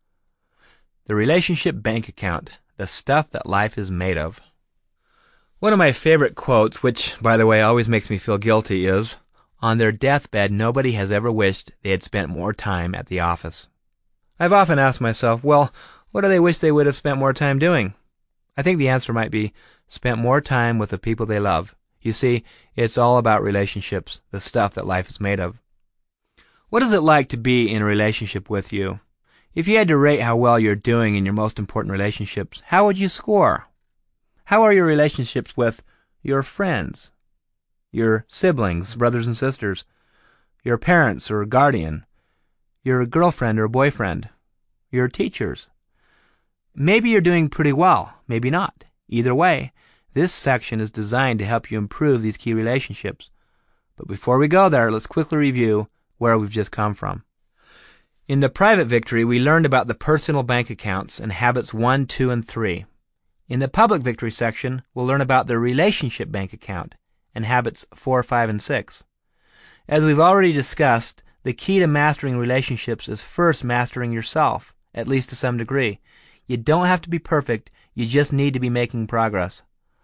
The Relationship Bank Account. The Stuff That Life Is Made Of. One of my favorite quotes, which, by the way, always makes me feel guilty, is, "On their deathbed, nobody has ever wished they had spent more time at the office." I've often asked myself, well, what do they wish they would have spent more time doing? I think the answer might be, spent more time with the people they love. You see, it's all about relationships, the stuff that life is made of. What is it like to be in a relationship with you? If you had to rate how well you're doing in your most important relationships, how would you score? How are your relationships with your friends, your siblings, brothers and sisters, your parents or guardian, your girlfriend or boyfriend, your teachers? Maybe you're doing pretty well, maybe not. Either way, this section is designed to help you improve these key relationships. But before we go there, let's quickly review where we've just come from. In the Private Victory, we learned about the personal bank accounts and habits one, two, and three. In the Public Victory section, we'll learn about the Relationship Bank Account and habits four, five, and six. As we've already discussed, the key to mastering relationships is first mastering yourself, at least to some degree. You don't have to be perfect, you just need to be making progress.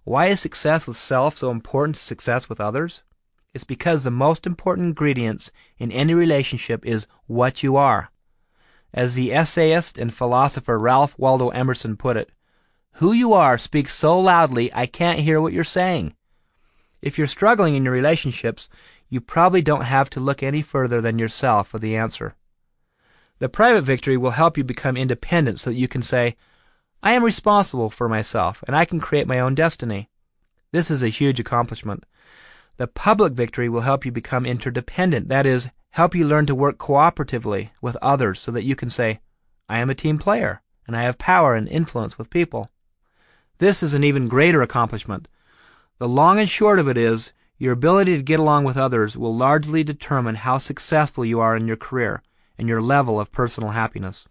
Why is success with self so important to success with others? It's because the most important ingredients in any relationship is what you are. As the essayist and philosopher Ralph Waldo Emerson put it, "Who you are speaks so loudly I can't hear what you're saying." If you're struggling in your relationships, you probably don't have to look any further than yourself for the answer. The private victory will help you become independent so that you can say, "I am responsible for myself, and I can create my own destiny." This is a huge accomplishment. The public victory will help you become interdependent, that is, help you learn to work cooperatively with others so that you can say, "I am a team player, and I have power and influence with people." This is an even greater accomplishment. The long and short of it is, your ability to get along with others will largely determine how successful you are in your career and your level of personal happiness.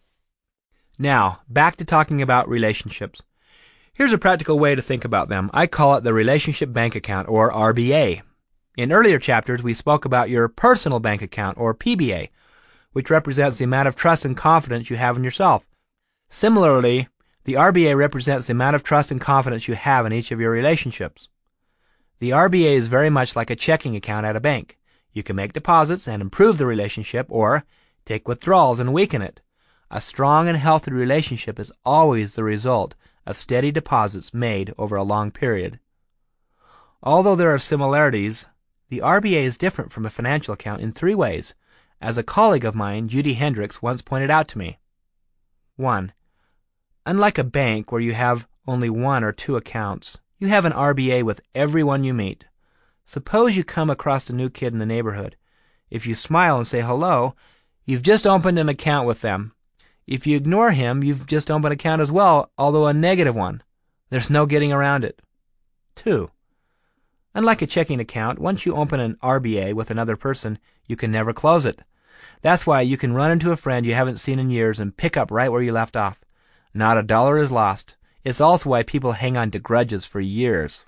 Now, back to talking about relationships. Here's a practical way to think about them. I call it the Relationship Bank Account, or R B A. In earlier chapters, we spoke about your personal bank account, or P B A, which represents the amount of trust and confidence you have in yourself. Similarly, the R B A represents the amount of trust and confidence you have in each of your relationships. The R B A is very much like a checking account at a bank. You can make deposits and improve the relationship, or take withdrawals and weaken it. A strong and healthy relationship is always the result of steady deposits made over a long period. Although there are similarities, the R B A is different from a financial account in three ways, as a colleague of mine, Judy Hendricks, once pointed out to me. One, unlike a bank where you have only one or two accounts, you have an R B A with everyone you meet. Suppose you come across a new kid in the neighborhood. If you smile and say hello, you've just opened an account with them. If you ignore him, you've just opened an account as well, although a negative one. There's no getting around it. Two, unlike a checking account, once you open an R B A with another person, you can never close it. That's why you can run into a friend you haven't seen in years and pick up right where you left off. Not a dollar is lost. It's also why people hang on to grudges for years.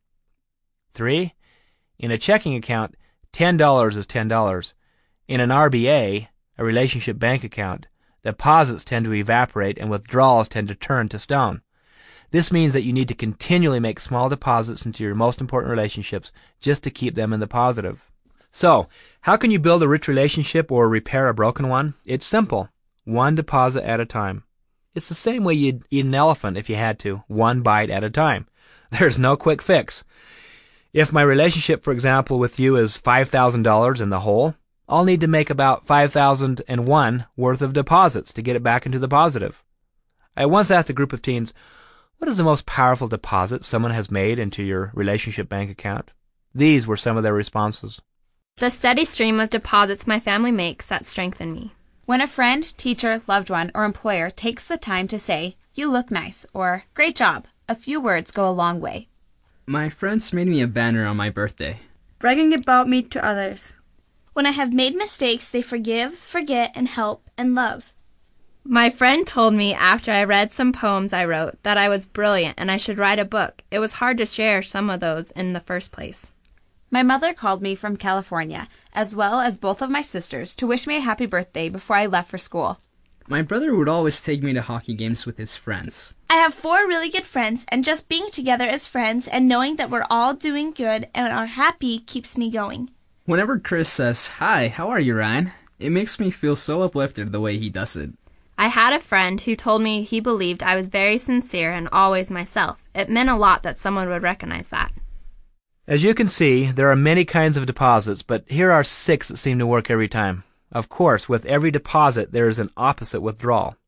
Three, in a checking account, ten dollars is ten dollars. In an R B A, a relationship bank account, deposits tend to evaporate and withdrawals tend to turn to stone. This means that you need to continually make small deposits into your most important relationships just to keep them in the positive. So, how can you build a rich relationship or repair a broken one? It's simple. One deposit at a time. It's the same way you'd eat an elephant if you had to, one bite at a time. There's no quick fix. If my relationship, for example, with you is five thousand dollars in the hole, I'll need to make about five thousand one worth of deposits to get it back into the positive. I once asked a group of teens, what is the most powerful deposit someone has made into your relationship bank account? These were some of their responses.
The steady stream of deposits my family makes that strengthen me.
When a friend, teacher, loved one, or employer takes the time to say, "You look nice," or "Great job," a few words go a long way.
My friends made me a banner on my birthday,
bragging about me to others.
When I have made mistakes, they forgive, forget, and help, and love.
My friend told me after I read some poems I wrote that I was brilliant and I should write a book. It was hard to share some of those in the first place.
My mother called me from California, as well as both of my sisters, to wish me a happy birthday before I left for school.
My brother would always take me to hockey games with his friends.
I have four really good friends, and just being together as friends and knowing that we're all doing good and are happy keeps me going.
Whenever Chris says, "Hi, how are you, Ryan?" it makes me feel so uplifted the way he does it.
I had a friend who told me he believed I was very sincere and always myself. It meant a lot that someone would recognize that.
As you can see, there are many kinds of deposits, but here are six that seem to work every time. Of course, with every deposit, there is an opposite withdrawal.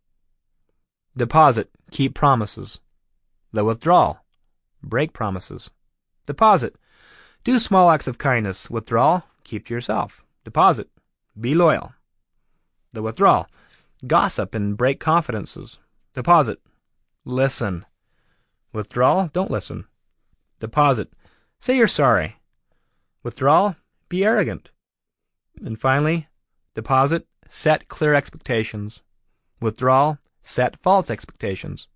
Deposit, keep promises. The withdrawal, break promises. Deposit, do small acts of kindness. Withdrawal, keep to yourself. Deposit, be loyal. The withdrawal, gossip and break confidences. Deposit, listen. Withdrawal, don't listen. Deposit, say you're sorry. Withdrawal, be arrogant. And finally, deposit, set clear expectations. Withdrawal, set false expectations.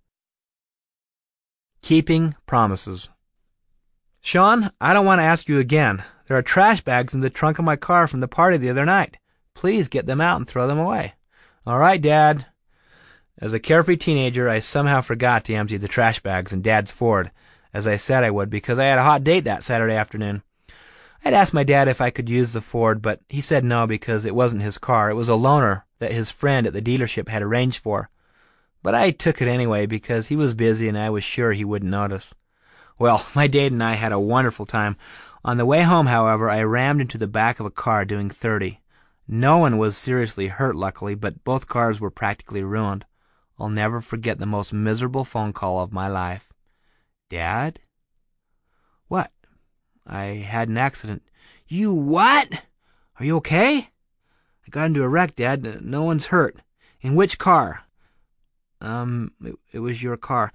Keeping promises. Sean, I don't want to ask you again. There are trash bags in the trunk of my car from the party the other night. Please get them out and throw them away. All right, Dad. As a carefree teenager, I somehow forgot to empty the trash bags in Dad's Ford, as I said I would, because I had a hot date that Saturday afternoon. I'd asked my dad if I could use the Ford, but he said no because it wasn't his car. It was a loaner that his friend at the dealership had arranged for. But I took it anyway because he was busy and I was sure he wouldn't notice. Well, my date and I had a wonderful time. On the way home, however, I rammed into the back of a car doing thirty. No one was seriously hurt, luckily, but both cars were practically ruined. I'll never forget the most miserable phone call of my life. Dad? What? I had an accident. You what? Are you okay? I got into a wreck, Dad. No one's hurt. In which car? Um, it, it was your car.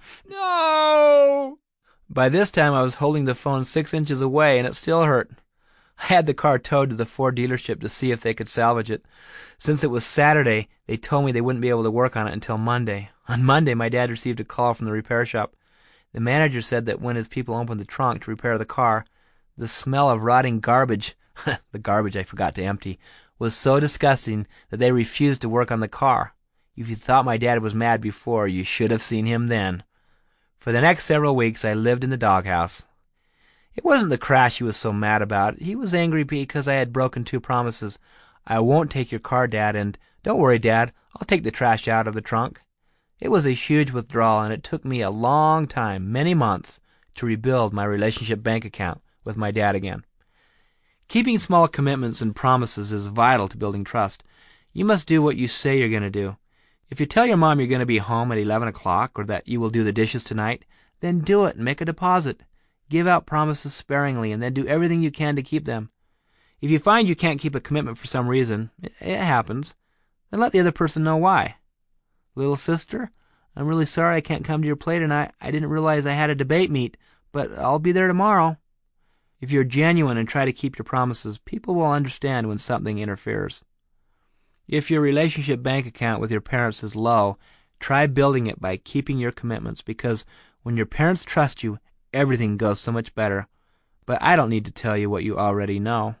No! By this time, I was holding the phone six inches away, and it still hurt. I had the car towed to the Ford dealership to see if they could salvage it. Since it was Saturday, they told me they wouldn't be able to work on it until Monday. On Monday, my dad received a call from the repair shop. The manager said that when his people opened the trunk to repair the car, the smell of rotting garbage, the garbage I forgot to empty, was so disgusting that they refused to work on the car. If you thought my dad was mad before, you should have seen him then. For the next several weeks, I lived in the doghouse. It wasn't the crash he was so mad about. He was angry because I had broken two promises. I won't take your car, Dad, and don't worry, Dad, I'll take the trash out of the trunk. It was a huge withdrawal, and it took me a long time, many months, to rebuild my relationship bank account with my dad again. Keeping small commitments and promises is vital to building trust. You must do what you say you're going to do. If you tell your mom you're going to be home at eleven o'clock or that you will do the dishes tonight, then do it and make a deposit. Give out promises sparingly and then do everything you can to keep them. If you find you can't keep a commitment for some reason, it, it happens, then let the other person know why. Little sister, I'm really sorry I can't come to your play tonight. I didn't realize I had a debate meet, but I'll be there tomorrow. If you're genuine and try to keep your promises, people will understand when something interferes. If your relationship bank account with your parents is low, try building it by keeping your commitments, because when your parents trust you, everything goes so much better. But I don't need to tell you what you already know.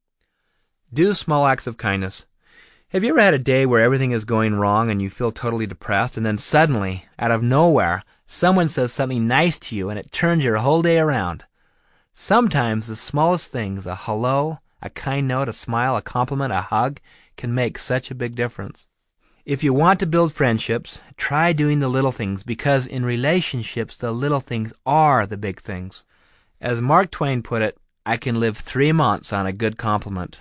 Do small acts of kindness. Have you ever had a day where everything is going wrong and you feel totally depressed, and then suddenly, out of nowhere, someone says something nice to you and it turns your whole day around? Sometimes the smallest things, a hello, a kind note, a smile, a compliment, a hug, can make such a big difference. If you want to build friendships, try doing the little things, because in relationships, the little things are the big things. As Mark Twain put it, I can live three months on a good compliment.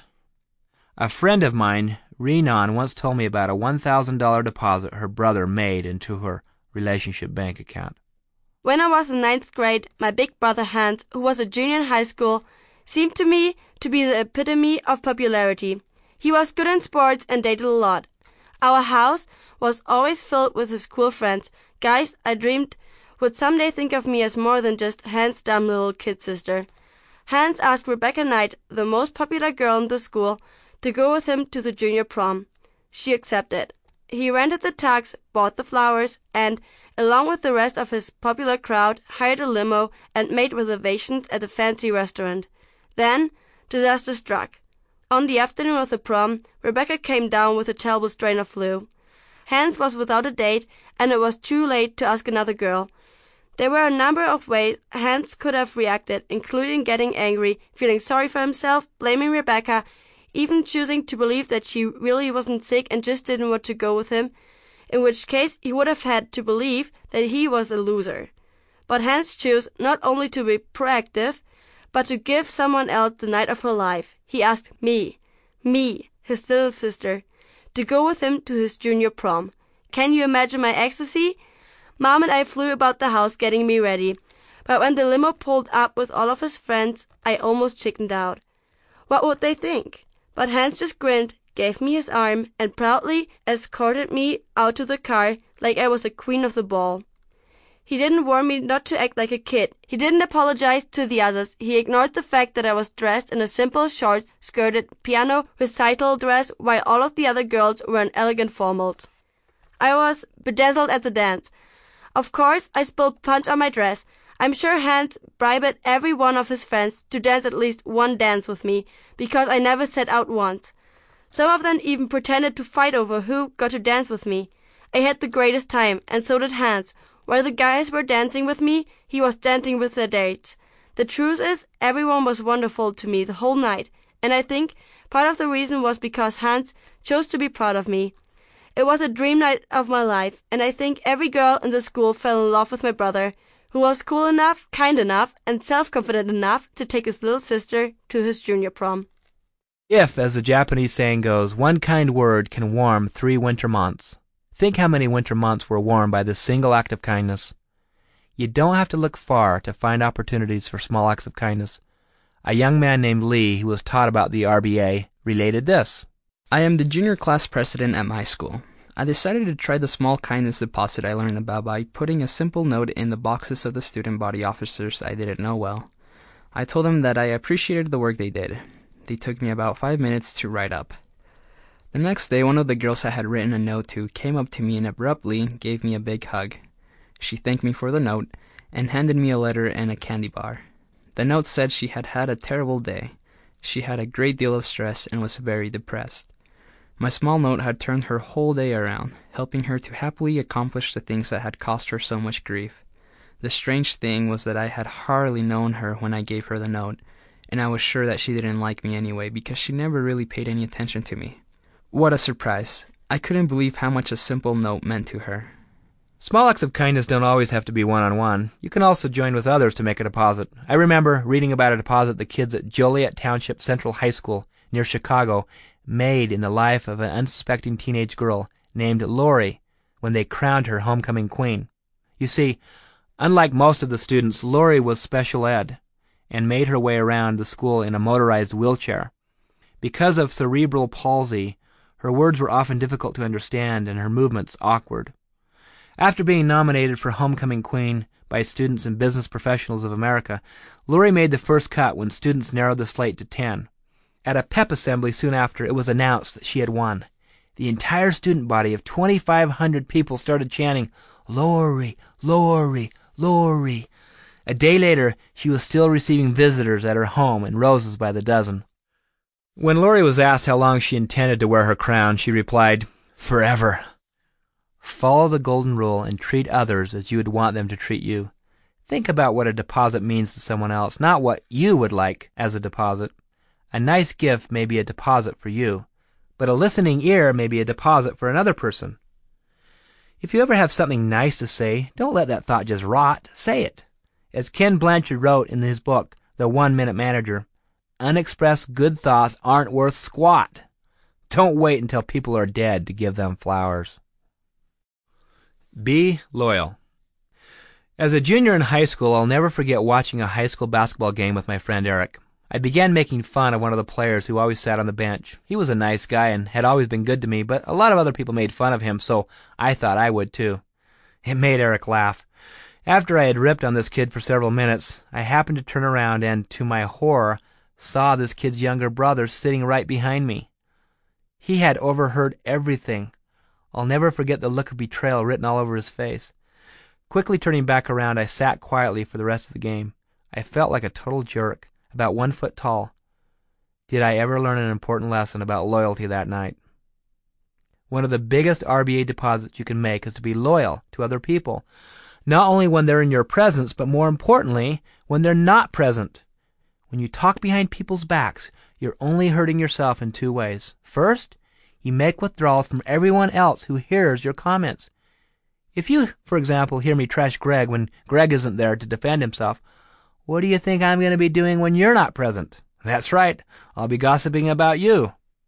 A friend of mine, Renan, once told me about a one thousand dollars deposit her brother made into her relationship bank account.
When I was in ninth grade, my big brother Hans, who was a junior in high school, seemed to me to be the epitome of popularity. He was good in sports and dated a lot. Our house was always filled with his cool friends, guys I dreamed would someday think of me as more than just Hans' dumb little kid sister. Hans asked Rebecca Knight, the most popular girl in the school, to go with him to the junior prom. She accepted. He rented the tux, bought the flowers, and, along with the rest of his popular crowd, hired a limo and made reservations at a fancy restaurant. Then, disaster struck. On the afternoon of the prom, Rebecca came down with a terrible strain of flu. Hans was without a date, and it was too late to ask another girl. There were a number of ways Hans could have reacted, including getting angry, feeling sorry for himself, blaming Rebecca, even choosing to believe that she really wasn't sick and just didn't want to go with him, in which case he would have had to believe that he was the loser. But Hans chose not only to be proactive, but to give someone else the night of her life. He asked me, me, his little sister, to go with him to his junior prom. Can you imagine my ecstasy? Mom and I flew about the house getting me ready, but when the limo pulled up with all of his friends, I almost chickened out. What would they think? But Hans just grinned, gave me his arm, and proudly escorted me out to the car like I was the queen of the ball. He didn't warn me not to act like a kid. He didn't apologize to the others. He ignored the fact that I was dressed in a simple short-skirted piano recital dress while all of the other girls were in elegant formals. I was bedazzled at the dance. Of course, I spilled punch on my dress. I'm sure Hans bribed every one of his friends to dance at least one dance with me, because I never sat out once. Some of them even pretended to fight over who got to dance with me. I had the greatest time, and so did Hans. While the guys were dancing with me, he was dancing with their dates. The truth is, everyone was wonderful to me the whole night, and I think part of the reason was because Hans chose to be proud of me. It was a dream night of my life, and I think every girl in the school fell in love with my brother, who was cool enough, kind enough, and self-confident enough to take his little sister to his junior prom.
If, as the Japanese saying goes, one kind word can warm three winter months, think how many winter months were warmed by this single act of kindness. You don't have to look far to find opportunities for small acts of kindness. A young man named Lee, who was taught about the R B A, related this.
I am the junior class president at my school. I decided to try the small kindness deposit I learned about by putting a simple note in the boxes of the student body officers I didn't know well. I told them that I appreciated the work they did. They took me about five minutes to write up. The next day, one of the girls I had written a note to came up to me and abruptly gave me a big hug. She thanked me for the note and handed me a letter and a candy bar. The note said she had had a terrible day. She had a great deal of stress and was very depressed. My small note had turned her whole day around, helping her to happily accomplish the things that had caused her so much grief. The strange thing was that I had hardly known her when I gave her the note, and I was sure that she didn't like me anyway because she never really paid any attention to me. What a surprise. I couldn't believe how much a simple note meant to her.
Small acts of kindness don't always have to be one-on-one. You can also join with others to make a deposit. I remember reading about a deposit the kids at Joliet Township Central High School near Chicago made in the life of an unsuspecting teenage girl named Lori when they crowned her homecoming queen. You see, unlike most of the students, Lori was special ed and made her way around the school in a motorized wheelchair. Because of cerebral palsy, her words were often difficult to understand and her movements awkward. After being nominated for Homecoming Queen by Students and Business Professionals of America, Lori made the first cut when students narrowed the slate to ten. At a pep assembly soon after, it was announced that she had won. The entire student body of twenty-five hundred people started chanting, "Lori, Lori, Lori." A day later, she was still receiving visitors at her home and roses by the dozen. When Lori was asked how long she intended to wear her crown, she replied, "Forever." Follow the golden rule and treat others as you would want them to treat you. Think about what a deposit means to someone else, not what you would like as a deposit. A nice gift may be a deposit for you, but a listening ear may be a deposit for another person. If you ever have something nice to say, don't let that thought just rot. Say it. As Ken Blanchard wrote in his book, The One-Minute Manager, unexpressed good thoughts aren't worth squat. Don't wait until people are dead to give them flowers. Be loyal. As a junior in high school, I'll never forget watching a high school basketball game with my friend Eric. I began making fun of one of the players who always sat on the bench. He was a nice guy and had always been good to me, but a lot of other people made fun of him, so I thought I would too. It made Eric laugh. After I had ripped on this kid for several minutes, I happened to turn around and, to my horror, saw this kid's younger brother sitting right behind me. He had overheard everything. I'll never forget the look of betrayal written all over his face. Quickly turning back around, I sat quietly for the rest of the game. I felt like a total jerk, about one foot tall. Did I ever learn an important lesson about loyalty that night? One of the biggest R B A deposits you can make is to be loyal to other people, not only when they're in your presence, but more importantly, when they're not present. When you talk behind people's backs, you're only hurting yourself in two ways. First, you make withdrawals from everyone else who hears your comments. If you, for example, hear me trash Greg when Greg isn't there to defend himself, what do you think I'm going to be doing when you're not present? That's right, I'll be gossiping about you.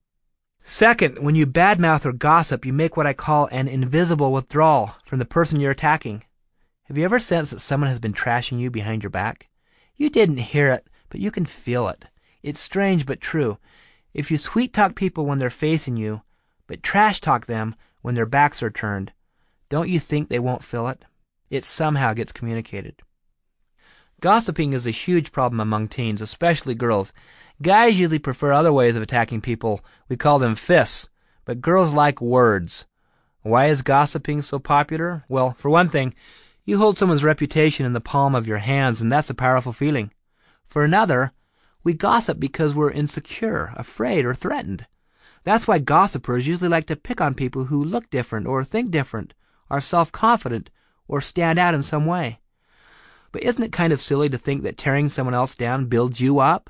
Second, when you badmouth or gossip, you make what I call an invisible withdrawal from the person you're attacking. Have you ever sensed that someone has been trashing you behind your back? You didn't hear it, but you can feel it. It's strange but true. If you sweet-talk people when they're facing you, but trash-talk them when their backs are turned, don't you think they won't feel it? It somehow gets communicated. Gossiping is a huge problem among teens, especially girls. Guys usually prefer other ways of attacking people. We call them fists, but girls like words. Why is gossiping so popular? Well, for one thing, you hold someone's reputation in the palm of your hands, and that's a powerful feeling. For another, we gossip because we're insecure, afraid, or threatened. That's why gossipers usually like to pick on people who look different or think different, are self-confident, or stand out in some way. But isn't it kind of silly to think that tearing someone else down builds you up?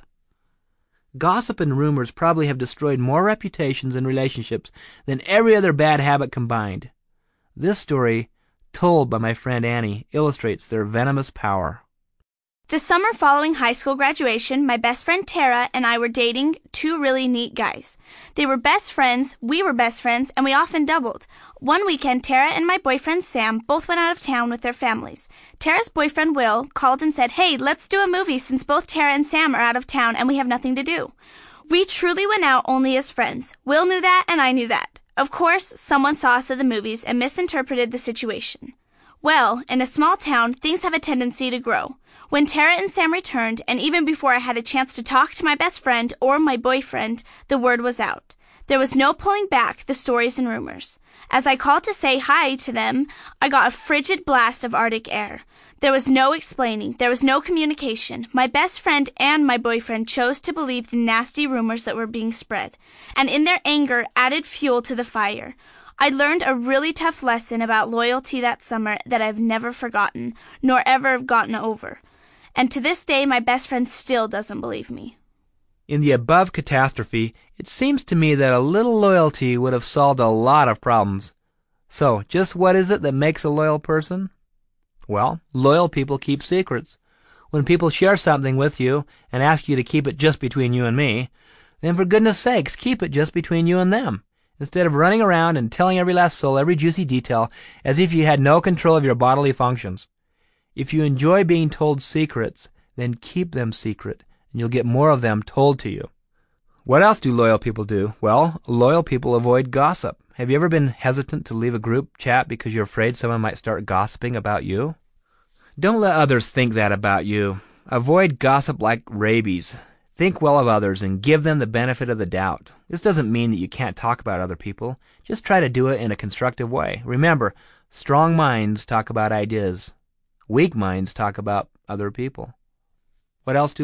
Gossip and rumors probably have destroyed more reputations and relationships than every other bad habit combined. This story, told by my friend Annie, illustrates their venomous power.
The summer following high school graduation, my best friend Tara and I were dating two really neat guys. They were best friends, we were best friends, and we often doubled. One weekend, Tara and my boyfriend Sam both went out of town with their families. Tara's boyfriend Will called and said, "Hey, let's do a movie since both Tara and Sam are out of town and we have nothing to do." We truly went out only as friends. Will knew that and I knew that. Of course, someone saw us at the movies and misinterpreted the situation. Well, in a small town, things have a tendency to grow. When Tara and Sam returned, and even before I had a chance to talk to my best friend or my boyfriend, the word was out. There was no pulling back the stories and rumors. As I called to say hi to them, I got a frigid blast of Arctic air. There was no explaining. There was no communication. My best friend and my boyfriend chose to believe the nasty rumors that were being spread, and in their anger added fuel to the fire. I learned a really tough lesson about loyalty that summer that I've never forgotten, nor ever gotten over. And to this day, my best friend still doesn't believe me.
In the above catastrophe, it seems to me that a little loyalty would have solved a lot of problems. So, just what is it that makes a loyal person? Well, loyal people keep secrets. When people share something with you and ask you to keep it just between you and me, then for goodness sakes, keep it just between you and them, instead of running around and telling every last soul every juicy detail as if you had no control of your bodily functions. If you enjoy being told secrets, then keep them secret, and you'll get more of them told to you. What else do loyal people do? Well, loyal people avoid gossip. Have you ever been hesitant to leave a group chat because you're afraid someone might start gossiping about you? Don't let others think that about you. Avoid gossip like rabies. Think well of others and give them the benefit of the doubt. This doesn't mean that you can't talk about other people. Just try to do it in a constructive way. Remember, strong minds talk about ideas. Weak minds talk about other people. What else do